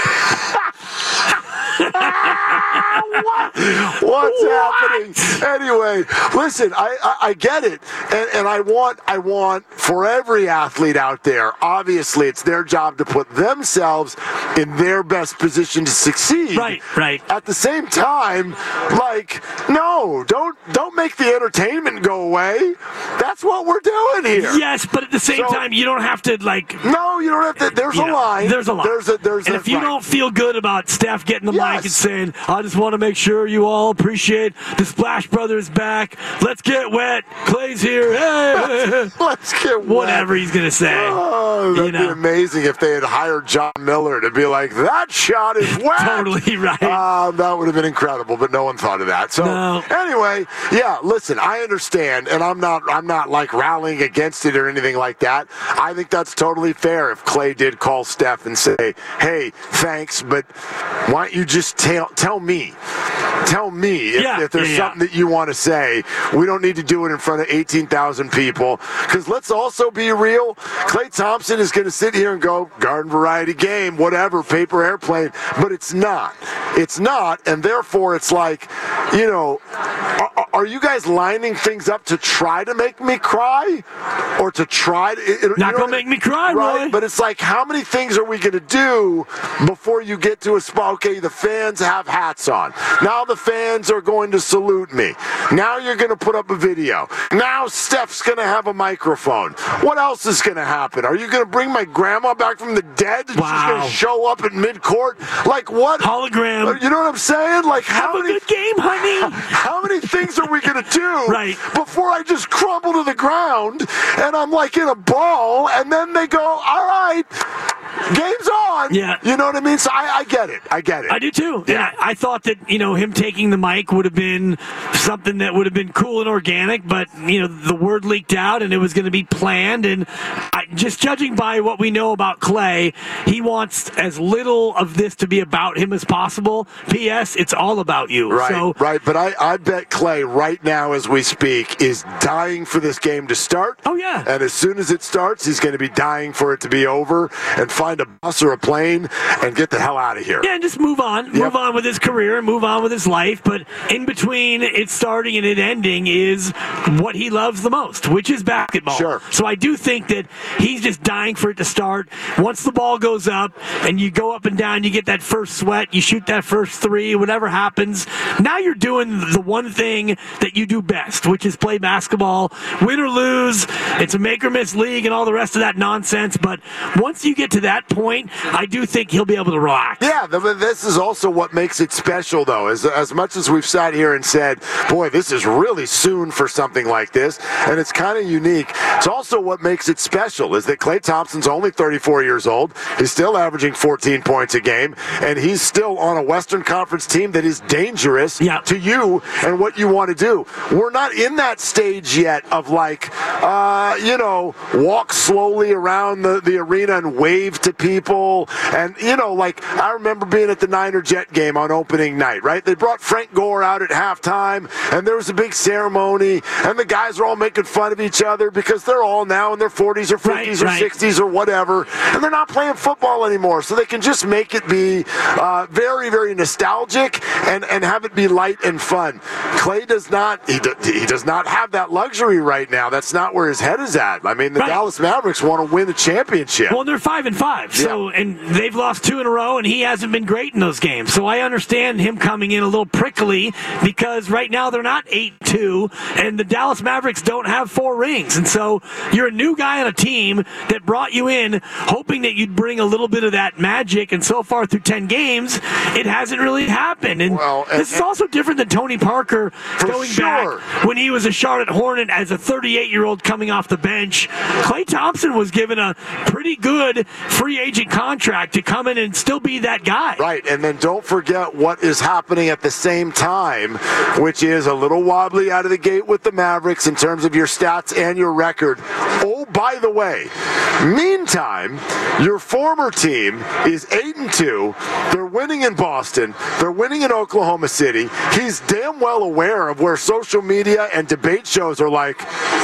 E: what? What's what? happening? Anyway, listen, I, I, I get it, and, and I want I want for every athlete out there. Obviously, it's their job to put themselves in their best position to succeed.
F: Right, right.
E: At the same time, like, no, don't don't make the entertainment go away. That's what we're doing here.
F: Yes, but at the same
E: so,
F: time, you don't have to like.
E: No, you don't have to. There's a
F: know,
E: line.
F: There's a line.
E: There's a there's
F: and
E: a,
F: if you
E: right.
F: don't feel good about Steph getting the
E: yes.
F: mic and saying, "I just want to make sure you all appreciate the Splash Brothers back. Let's get wet. Clay's here. Hey.
E: Let's get wet."
F: Whatever he's gonna say.
E: Oh, that'd
F: you know.
E: be amazing if they had hired John Miller to be like, "That shot is wet."
F: Totally right.
E: Uh, that would have been incredible, but no one thought of that. So
F: no.
E: anyway, yeah. Listen, I understand, and I'm not. I'm not like rallying against it or anything like that. I think that's totally fair. If Clay did call Steph and say, "Hey, thanks, but why don't you just tell tell me, tell me if,
F: yeah,
E: if there's
F: yeah,
E: something
F: yeah.
E: that you want to say. We don't need to do it in front of eighteen thousand people." Because let's also be real. Klay Thompson is going to sit here and go, garden variety game, whatever, paper airplane. But it's not. It's not. And therefore, it's like, you know, are, are you guys lining things up to try to make me cry? Or to try to. It,
F: Not
E: you know,
F: going to make me cry,
E: right?
F: Roy.
E: But it's like, how many things are we going to do before you get to a spot? Okay, the fans have hats on. Now the fans are going to salute me. Now you're going to put up a video. Now Steph's going to have a microphone. What else is going to happen? Are you going to bring my grandma back from the dead? And
F: wow.
E: She's going to show up at mid-court? Like what?
F: Hologram.
E: You know what I'm saying? Like how
F: have
E: many,
F: a good game, honey.
E: How many things are we going to do
F: right.
E: before I just crumble to the ground and I'm like in a ball and then they go, all right, game's on.
F: Yeah.
E: You know what I mean? So I, I get it. I get it.
F: I do too.
E: Yeah.
F: And I, I thought that, you know, him taking the mic would have been something that would have been cool and organic, but, you know, the word leaked out and it was going to be planned. And I, just judging by what we know about Clay, he wants as little of this to be about him as possible. P S. It's all about you.
E: Right,
F: so,
E: right. But I, I bet Clay right now as we speak is dying for this game to start.
F: Oh, yeah.
E: And as soon as it starts, he's going to be dying for it to be over and find a bus or a plane and get the hell out of here.
F: Yeah, and just move on.
E: Yep.
F: Move on with his career and move on with his life. But in between it starting and it ending is what he loves the most, which is basketball.
E: Sure.
F: So I do think that he's just dying for it to start. Once the ball goes up and you go up and down, you get that first sweat, you shoot that first three, whatever happens. Now you're doing the one thing that you do best, which is play basketball. Win or lose, it's a make or miss league and all the rest of that nonsense. But once you get to that point, I do think he'll be able to relax.
E: Yeah, this is also what makes it special, though. As, as much as we've sat here and said, boy, this is really soon for something like this, and it's kind of unique, it's also what makes it special, is that Klay Thompson's only thirty-four years old, he's still averaging fourteen points a game, and he's still on a Western Conference team that is dangerous
F: yeah.
E: to you and what you want to do. We're not in that stage yet of like, uh, you know, walk slowly around the, the arena and wave to people. And, you know, like, I remember being at the Niner Jet game on opening night, right? They brought Frank Gore out at halftime, and there was a big ceremony, and the guys are all making fun of each other because they're all now in their forties or fifties
F: right,
E: or
F: right.
E: sixties or whatever, and they're not playing football anymore. So they can just make it be uh, very, very nostalgic and, and have it be light and fun. Clay does not, he, do, he does not have that luxury right now. That's not where his head is at. I mean, the
F: right.
E: Dallas Mavericks want to win the championship.
F: Well, they're five and five, so
E: yeah.
F: and they've lost two in a row, and he hasn't been great in those games. So I understand him coming in a little prickly because right now they're not eight two, and the Dallas Mavericks don't have four rings. And so you're a new guy on a team that brought you in hoping that you'd bring a little bit of that magic, and so far through ten games, it hasn't really happened. And
E: well, and,
F: this is also different than Tony Parker going
E: sure.
F: back when he was a Charlotte Hornet as a thirty-eight-year-old coming off the bench. Klay Thompson was given a pretty good free agent contract contract to come in and still be that guy.
E: Right, and then don't forget what is happening at the same time, which is a little wobbly out of the gate with the Mavericks in terms of your stats and your record. Oh, by the way, meantime, your former team is eight and two. They're winning in Boston. They're winning in Oklahoma City. He's damn well aware of where social media and debate shows are like,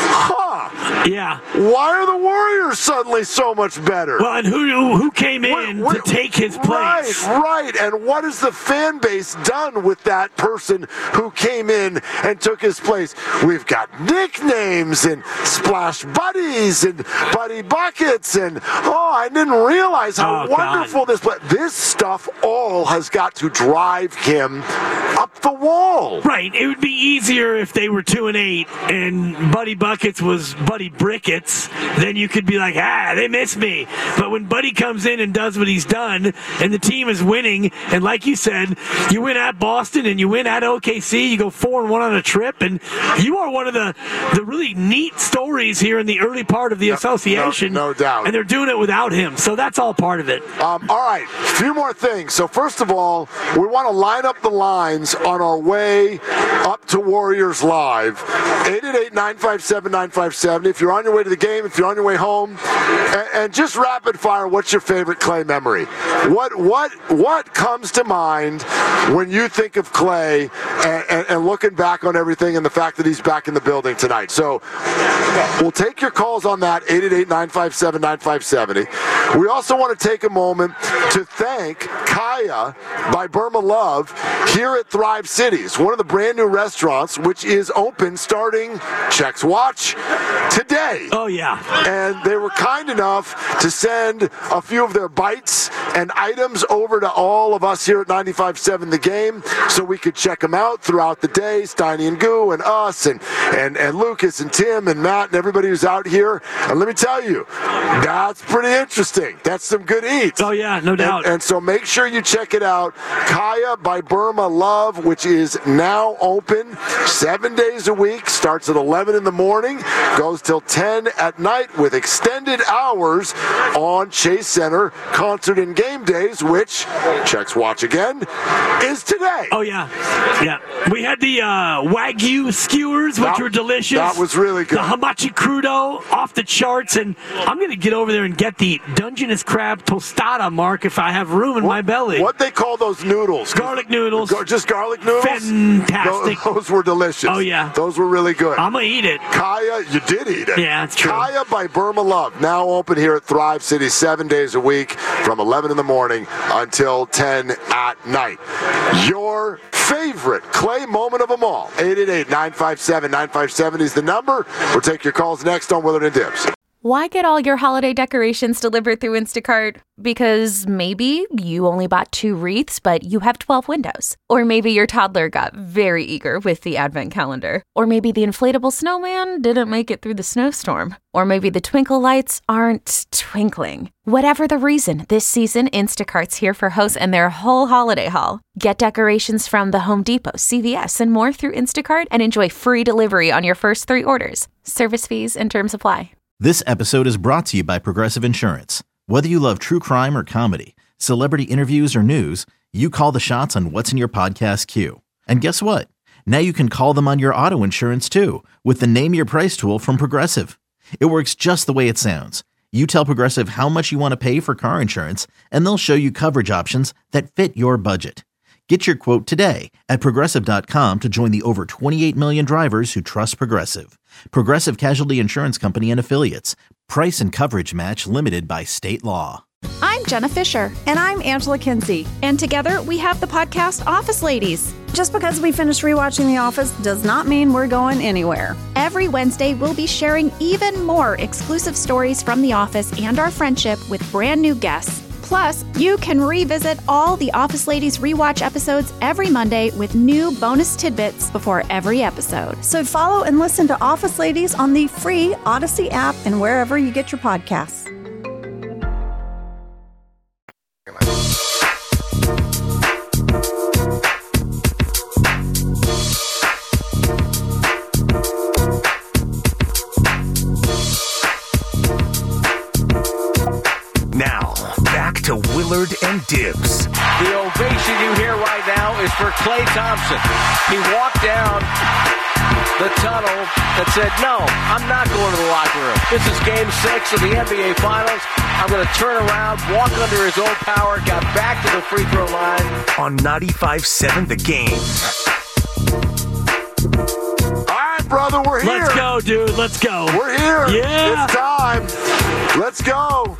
E: huh,
F: yeah.
E: why are the Warriors suddenly so much better?
F: Well, and who who came in what, what, to take his place?
E: Right, right. And what has the fan base done with that person who came in and took his place? We've got nicknames and Splash Buddies and Buddy Buckets and, oh, I didn't realize how
F: oh,
E: wonderful
F: God.
E: this was. This stuff all has got to drive him up the wall.
F: Right. It would be easier if they were two and eight and Buddy Buckets was Buddy Brickets. Then you could be like, ah, they miss me. But when Buddy comes in and does what he's done and the team is winning, and like you said, you win at Boston and you win at O K C, you go four and one on a trip, and you are one of the, the really neat stories here in the early part of the no, association.
E: No, no doubt.
F: And they're doing it without him, so that's all part of it.
E: Um, all right, a few more things. So first of all, we want to line up the lines on our way up to Warriors Live. eight eight eight, nine five seven, nine five seven. If you're on your way to the game, if you're on your way home, and, and just rapid fire, what's your favorite Clay memory? What what what comes to mind when you think of Clay and, and, and looking back on everything and the fact that he's back in the building tonight? So we'll take your calls on that, eight eight eight, nine five seven, nine five seven zero. We also want to take a moment to thank Kaya by Burma Love here at Thrive Cities, one of the brand new restaurants which is open starting, checks watch, today.
F: Oh, yeah.
E: And they were kind enough to send a few of their bites and items over to all of us here at ninety-five point seven The Game so we could check them out throughout the day, Steiny and Goo and us and, and, and Lucas and Tim and Matt and everybody who's out here. And let me tell you, that's pretty interesting. That's some good eats.
F: Oh, yeah, no doubt.
E: And, and so make sure you check it out. Kaya by Burma Love, which is now open seven days a week, starts at eleven in the morning, goes till ten at night with extended hours on Chase Center concert and game days, which, checks watch again, is today.
F: Oh, yeah. Yeah. We had the uh, Wagyu skewers, which
E: that,
F: were delicious.
E: That was really good.
F: The Hamachi Crudo, off the charts, and I'm going to get over there and get the Dungeness Crab Tostada, Mark, if I have room in
E: what,
F: my belly.
E: What they call those noodles?
F: Garlic noodles.
E: Gar- just garlic noodles?
F: Fantastic.
E: Those, those were delicious.
F: Oh, yeah.
E: Those were really good.
F: I'm going to eat it.
E: Kaya, you did eat it.
F: Yeah, it's true.
E: Kaya by Burma Love, now open here at Thrive City seven days a week from eleven in the morning until ten at night. Your favorite Clay moment of them all, eight eight eight, nine five seven, nine five seven is the number. We'll take your calls next on Willard and Dibs.
A: Why get all your holiday decorations delivered through Instacart? Because maybe you only bought two wreaths, but you have twelve windows. Or maybe your toddler got very eager with the advent calendar. Or maybe the inflatable snowman didn't make it through the snowstorm. Or maybe the twinkle lights aren't twinkling. Whatever the reason, this season, Instacart's here for hosts and their whole holiday haul. Get decorations from the Home Depot, C V S, and more through Instacart and enjoy free delivery on your first three orders. Service fees and terms apply.
B: This episode is brought to you by Progressive Insurance. Whether you love true crime or comedy, celebrity interviews or news, you call the shots on what's in your podcast queue. And guess what? Now you can call them on your auto insurance too with the Name Your Price tool from Progressive. It works just the way it sounds. You tell Progressive how much you want to pay for car insurance, and they'll show you coverage options that fit your budget. Get your quote today at Progressive dot com to join the over twenty-eight million drivers who trust Progressive. Progressive Casualty Insurance Company and Affiliates. Price and coverage match limited by state law.
C: I'm Jenna Fisher.
D: And I'm Angela Kinsey.
C: And together we have the podcast Office Ladies.
D: Just because we finished rewatching The Office does not mean we're going anywhere.
C: Every Wednesday, we'll be sharing even more exclusive stories from The Office and our friendship with brand new guests. Plus, you can revisit all the Office Ladies rewatch episodes every Monday with new bonus tidbits before every episode.
D: So follow and listen to Office Ladies on the free Odyssey app and wherever you get your podcasts.
I: Now, back to Will and Dibs.
J: The ovation you hear right now is for Klay Thompson. He walked down the tunnel that said, no, I'm not going to the locker room. This is game six of the N B A Finals. I'm going to turn around, walk under his own power, got back to the free throw line.
I: On ninety-five seven The Game.
E: All right, brother, we're here.
F: Let's go, dude. Let's go.
E: We're here.
F: Yeah.
E: It's time. Let's go.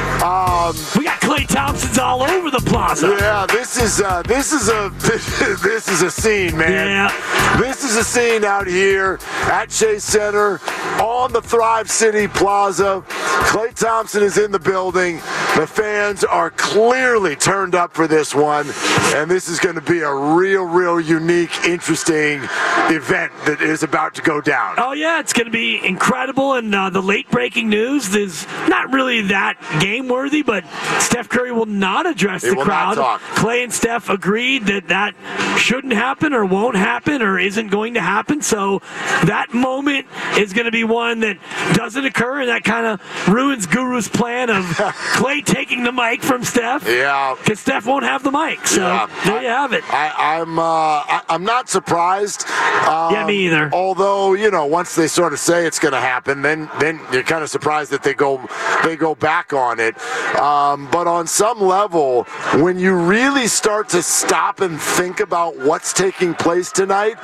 E: Um,
F: we got Klay Thompsons all over the plaza.
E: Yeah, this is uh, this is a this is a scene, man.
F: Yeah.
E: This is a scene out here at Chase Center on the Thrive City Plaza. Klay Thompson is in the building. The fans are clearly turned up for this one, and this is going to be a real, real unique, interesting event that is about to go down.
F: Oh, yeah, it's going to be incredible, and uh, the late-breaking news is not really that game-worthy, but Steph Curry will not address
E: he
F: the
E: will
F: crowd.
E: Not talk.
F: Klay and Steph agreed that that shouldn't happen or won't happen or isn't going to happen, so that moment is going to be one that doesn't occur, and that kind of ruins Guru's plan of Klay taking the mic from Steph.
E: Yeah.
F: Because Steph won't have the mic, so yeah. there
E: I,
F: you have it.
E: I, I'm uh, I, I'm not surprised. Um,
F: yeah, me either.
E: Although, you know, once they sort of say it's going to happen, then then you're kind of surprised that they go they go back on it. Um, but on some level, when you really start to stop and think about what's taking place tonight,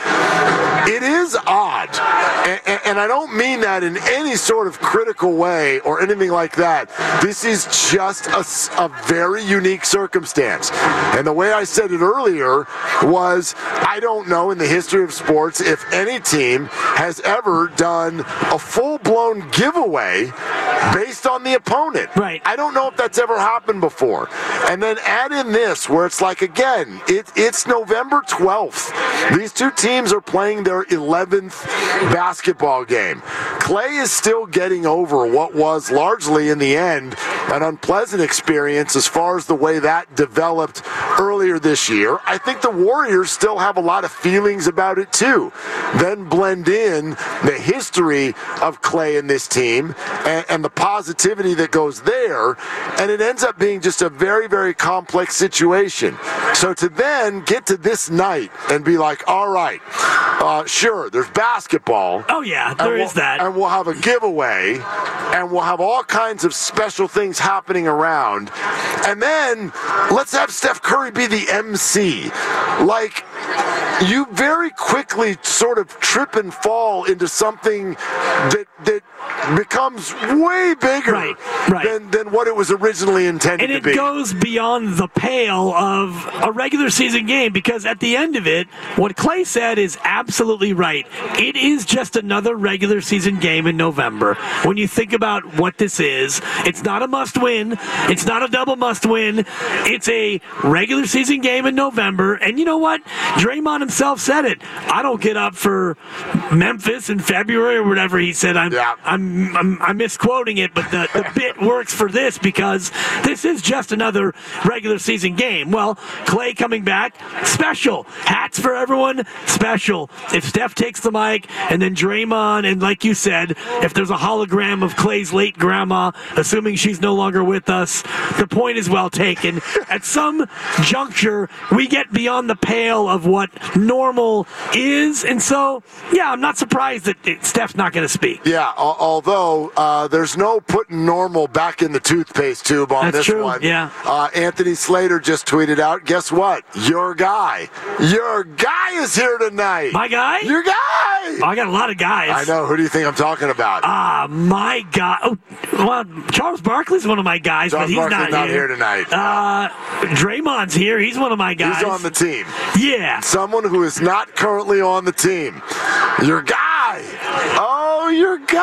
E: it is odd. And, and, and I don't mean that in any sort of critical way or anything like that. This is just a, a very unique circumstance. And the way I said it earlier was, I don't know in the history of sports if any team has ever done a full-blown giveaway based on the opponent.
F: Right.
E: I don't know if that's ever happened before. And then add in this, where it's like, again, it, it's November twelfth. These two teams are playing their eleventh basketball game. Klay is still getting over what was largely, in the end, an unpleasant experience as far as the way that developed earlier this year. I think the Warriors still have a lot of feelings about it, too. Then blend in the history of Klay and this team and, and the positivity that goes there, and it ends up being just a very, very complex situation. So to then get to this night and be like, all right, uh, sure, there's basketball.
F: Oh, yeah, there
E: we'll,
F: is that.
E: And we'll have a giveaway, and we'll have all kinds of special things happening around. And then let's have Steph Curry be the M C. Like, you very quickly sort of trip and fall into something that that becomes way bigger
F: right, right.
E: Than, than what it was originally intended
F: and
E: to be.
F: And it goes beyond the pale of a regular season game, because at the end of it, what Klay said is absolutely right. It is just another regular season game in November. When you think about what this is, it's not a must-win. It's not a double must-win. It's a regular season game in November. And you know what? Draymond himself said it. I don't get up for Memphis in February or whatever he said. I'm,
E: yeah.
F: I'm, I'm, I'm misquoting it, but the, the bit works for this because this is just another regular season game. Well, Klay coming back, special. Hats for everyone, special. If Steph takes the mic, and then Draymond, and like you said, if there's a hologram of Klay's late grandma, assuming she's no longer with us, the point is well taken. At some juncture, we get beyond the pale of what normal is, and so, yeah, I'm not surprised that it, Steph's not going to speak.
E: Yeah, al- although uh, there's no putting normal back in the toothpaste tube on
F: That's
E: this
F: true.
E: one.
F: Yeah.
E: Uh, Anthony Slater just tweeted out, guess what? Your guy. Your guy is here tonight.
F: My guy?
E: Your guy.
F: Oh, I got a lot of guys.
E: I know. Who do you think I'm talking about?
F: Ah, uh, my guy. Oh, well, Charles Barkley's one of my guys,
E: Charles
F: but he's
E: Barkley's
F: not,
E: not
F: here.
E: here tonight.
F: Uh, Draymond's here. He's one of my guys.
E: He's on the team.
F: Yeah.
E: Someone who is not currently on the team. Your guy. Oh, your guy.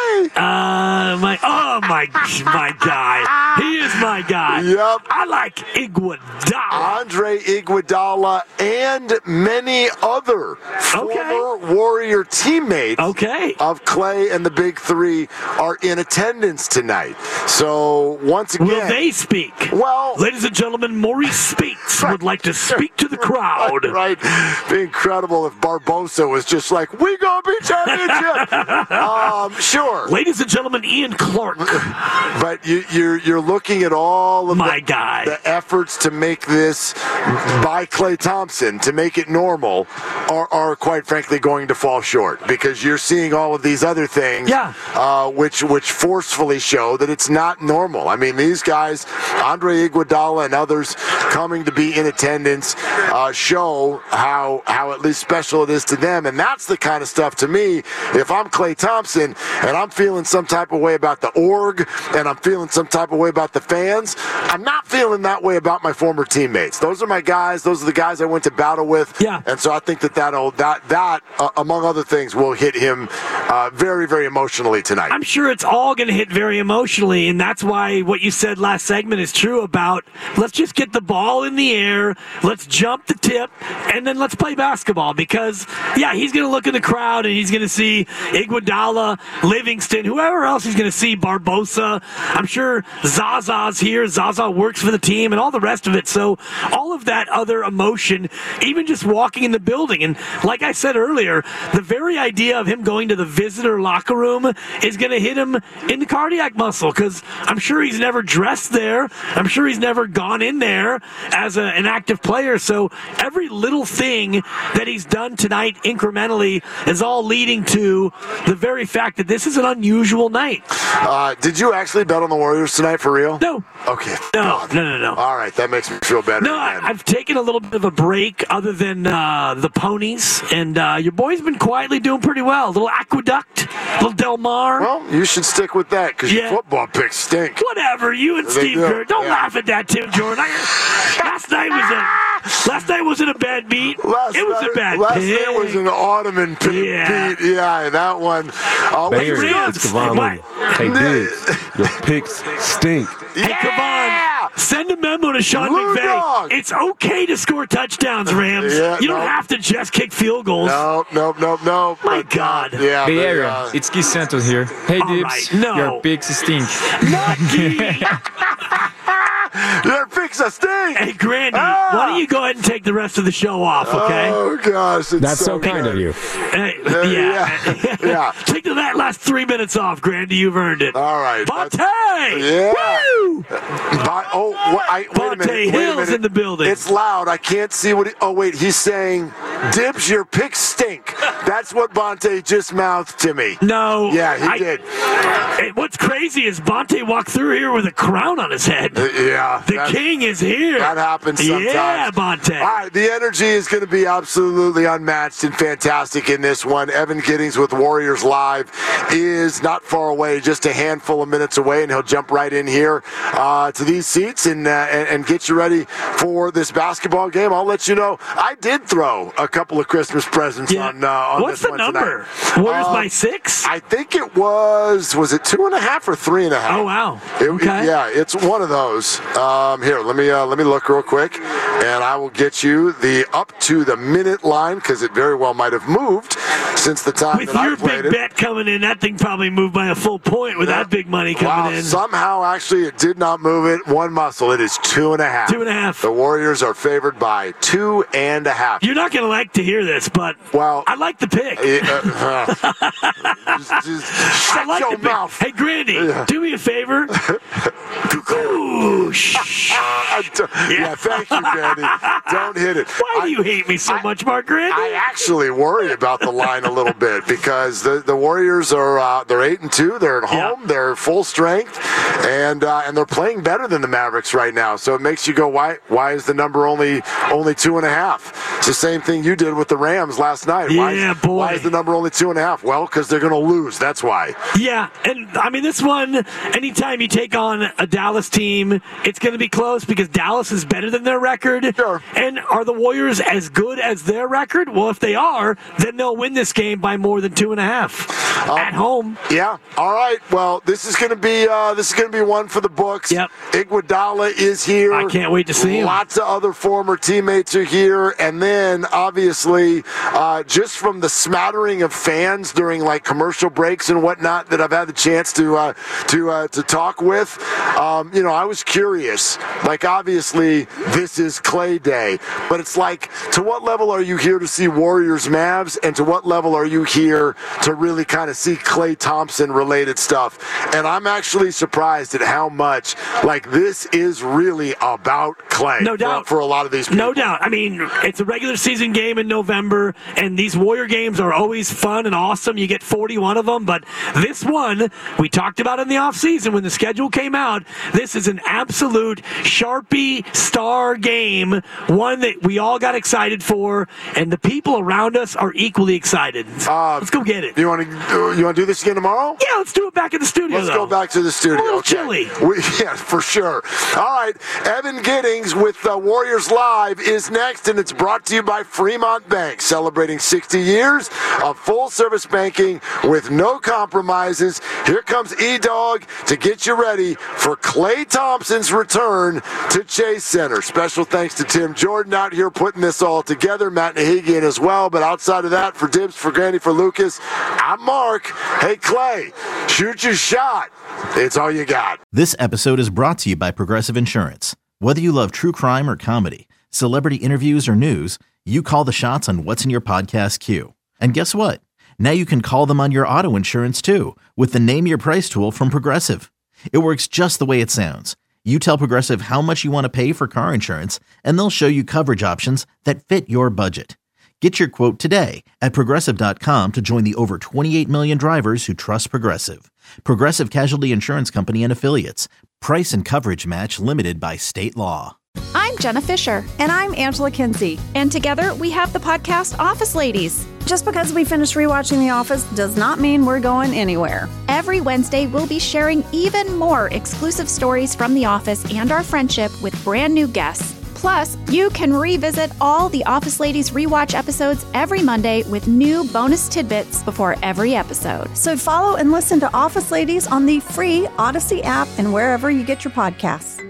F: Uh, my, oh, my, my guy. He is my guy.
E: Yep.
F: I like Iguodala.
E: Andre Iguodala and many other former
F: okay.
E: Warrior teammates
F: okay.
E: of Klay and the Big Three are in attendance tonight. So, once again...
F: Will they speak?
E: Well...
F: Ladies and gentlemen, Maurice Speaks right. would like to speak to the crowd.
E: Right. It'd be incredible if Barbosa was just like, we gonna be championship! um, sure. Sure.
F: Ladies and gentlemen, Ian Clark.
E: But you, you're you're looking at all of
F: My
E: the,
F: guy.
E: the efforts to make this by Klay Thompson to make it normal are, are quite frankly going to fall short because you're seeing all of these other things,
F: yeah.
E: uh, which which forcefully show that it's not normal. I mean, these guys, Andre Iguodala and others coming to be in attendance, uh, show how how at least special it is to them, and that's the kind of stuff to me. If I'm Klay Thompson and I'm feeling some type of way about the org and I'm feeling some type of way about the fans, I'm not feeling that way about my former teammates. Those are my guys. Those are the guys I went to battle with.
F: Yeah.
E: And so I think that that'll, that, that uh, among other things, will hit him uh, very, very emotionally tonight.
F: I'm sure it's all going to hit very emotionally, and that's why what you said last segment is true about let's just get the ball in the air, let's jump the tip, and then let's play basketball because, yeah, he's going to look in the crowd and he's going to see Iguodala, Livingston, whoever else he's going to see, Barbosa. I'm sure Zaza's here. Zaza works for the team and all the rest of it. So all of that other emotion, even just walking in the building. And like I said earlier, the very idea of him going to the visitor locker room is going to hit him in the cardiac muscle because I'm sure he's never dressed there. I'm sure he's never gone in there as a, an active player. So every little thing that he's done tonight incrementally is all leading to the very fact that this is an unusual night.
E: Uh, did you actually bet on the Warriors tonight for real?
F: No.
E: Okay.
F: No,
E: God.
F: no, no, no.
E: All right, that makes me feel better.
F: No, I, I've taken a little bit of a break other than uh, the ponies, and uh, your boy's been quietly doing pretty well. A little Aqueduct, a little Del Mar.
E: Well, you should stick with that because
F: Yeah.
E: your football picks stink.
F: Whatever, you and
E: They
F: Steve
E: do,
F: Kerr. Don't
E: yeah.
F: laugh at that, Tim Jordan. I, last night was a last night wasn't a bad beat.
E: Last
F: it was
E: night,
F: a bad
E: Last
F: pick.
E: night was an Ottoman pick
F: Yeah.
E: beat. Yeah, that one. Uh,
F: Hey,
K: Banger,
F: Rams,
K: it's Kevon
F: what?
K: Looney. Hey, Diggs, your picks stink.
F: Hey,
E: Yeah!
F: Kevon, send a memo to Sean
E: Blue
F: McVay.
E: dog.
F: It's okay to score touchdowns, Rams.
E: Yeah,
F: you don't
E: no.
F: have to just kick field goals.
E: Nope, nope, nope, nope.
F: My
E: But, uh,
F: God.
E: Yeah.
K: Bay
E: but,
K: Area,
E: uh,
K: it's Keith Santos here. Hey,
F: All
K: Dibs,
F: right, no.
K: your picks stink.
F: Not Gee.
E: your picks a stink.
F: Hey, Grandy,
E: Ah!
F: why don't you go ahead and take the rest of the show off, okay?
E: Oh gosh, it's
K: That's so,
E: so
K: kind
E: good.
K: of you.
F: Hey,
E: Uh,
F: yeah.
E: yeah. Yeah.
F: Take the, that last three minutes off, Grandy. You've earned it.
E: All right.
F: Bonte!
E: Yeah.
F: Woo!
E: But, oh, what, I, wait a
F: Bonte
E: minute. Wait a
F: Hill's
E: minute.
F: in the building.
E: It's loud. I can't see what. He, oh wait, he's saying, "Dibs, your picks stink." That's what Bonte just mouthed to me.
F: No.
E: Yeah, he
F: I-
E: did.
F: Hey, what's crazy is Bonte walked through here with a crown on his head.
E: Uh, yeah.
F: The
E: that-
F: king is here.
E: That happens sometimes.
F: Yeah, Bonte.
E: All right, the energy is going to be absolutely unmatched and fantastic in this one. Evan Giddings with Warriors Live is not far away, just a handful of minutes away, and he'll jump right in here uh, to these seats and, uh, and and get you ready for this basketball game. I'll let you know. I did throw a couple of Christmas presents
F: Yeah.
E: on, uh, on
F: What's
E: this
F: the
E: one
F: number?
E: tonight.
F: Warriors
E: Uh,
F: by six?
E: I think it was, was it two and a half or three and a half?
F: Oh, wow.
E: It-
F: Okay.
E: yeah, it's one of those. Um, here, let me uh, let me look real quick, and I will get you the up to the minute line because it very well might have moved since the time
F: With
E: that
F: your
E: I played
F: big
E: it.
F: bet coming in, that thing probably moved by a full point with
E: Yeah.
F: that big money coming
E: Wow,
F: in.
E: somehow actually it did not move it one muscle. It is two and a half.
F: Two and a half.
E: The Warriors are favored by two and a half.
F: You're not going to like to hear this, but
E: Well,
F: I like the pick.
E: Uh, uh, just, just shut
F: I like
E: your
F: the pick.
E: mouth.
F: Hey, Grandy,
E: Yeah.
F: do me a favor. Cuckoo. Shh.
E: yeah, thank you, Grandy. Don't hit it.
F: Why
E: I-
F: do you hate me so
E: I-
F: much, Mark Grandy?
E: I actually worry about the line a little bit because the, the Warriors are uh, they're eight and two. They're at home.
F: Yeah.
E: They're full strength, and uh, and they're playing better than the Mavericks right now. So it makes you go, why why is the number only only two and a half? It's the same thing you did with the Rams last night. Why is,
F: Yeah, boy.
E: Why is the number only two and a half? Well, because they're going to lose. That's why.
F: Yeah, and I mean, this one, anytime you take on a Dallas team, it's going to be close because Dallas is better than their record.
E: Sure.
F: And are the Warriors as good as their record? Well, if they are, then they'll win this game by more than two and a half
E: Um,
F: at home.
E: Yeah. All right. Well, this is going to be uh, this is going to be one for the books.
F: Yep.
E: Iguodala is here.
F: I can't wait to see him.
E: Lots of other former teammates are here, and then obviously, uh, just from the smattering of fans during like commercial breaks and whatnot that I've had the chance to uh, to uh, to talk with, um, you know, I was curious. Like, obviously, this is Clay Day, but it's like, to what level are you here to see Warriors Mavs, and to what level are you here to really kind of see Klay Thompson related stuff. And I'm actually surprised at how much, like, this is really about Klay.
F: No doubt.
E: For, for a lot of these people.
F: No doubt. I mean, it's a regular season game in November, and these Warrior games are always fun and awesome. You get forty-one of them, but this one, we talked about in the offseason when the schedule came out, this is an absolute Sharpie star game, one that we all got excited for, and the people around us are equally excited.
E: Uh,
F: let's go get it.
E: You want to you want to do this again tomorrow?
F: Yeah, let's do it back in the studio.
E: Let's
F: though.
E: go back to the studio.
F: A little
E: okay.
F: chilly.
E: We, yeah, for sure. All right, Evan Giddings with uh, Warriors Live is next, and it's brought to you by Fremont Bank, celebrating sixty years of full-service banking with no compromises. Here comes E-Dog to get you ready for Klay Thompson's return to Chase Center. Special thanks to Tim Jordan out here putting this all together, Matt Nahigian as well. But outside of that, for Dibs, for Grandy, for Lucas, I'm Mark. Hey, Klay, shoot your shot. It's all you got.
B: This episode is brought to you by Progressive Insurance. Whether you love true crime or comedy, celebrity interviews or news, you call the shots on what's in your podcast queue. And guess what? Now you can call them on your auto insurance too with the Name Your Price tool from Progressive. It works just the way it sounds. You tell Progressive how much you want to pay for car insurance, and they'll show you coverage options that fit your budget. Get your quote today at Progressive dot com to join the over twenty-eight million drivers who trust Progressive. Progressive Casualty Insurance Company and Affiliates. Price and coverage match limited by state law.
C: I'm Jenna Fisher.
D: And I'm Angela Kinsey.
C: And together we have the podcast Office Ladies.
D: Just because we finished rewatching The Office does not mean we're going anywhere.
C: Every Wednesday, we'll be sharing even more exclusive stories from The Office and our friendship with brand new guests. Plus, you can revisit all the Office Ladies rewatch episodes every Monday with new bonus tidbits before every episode.
D: So follow and listen to Office Ladies on the free Odyssey app and wherever you get your podcasts.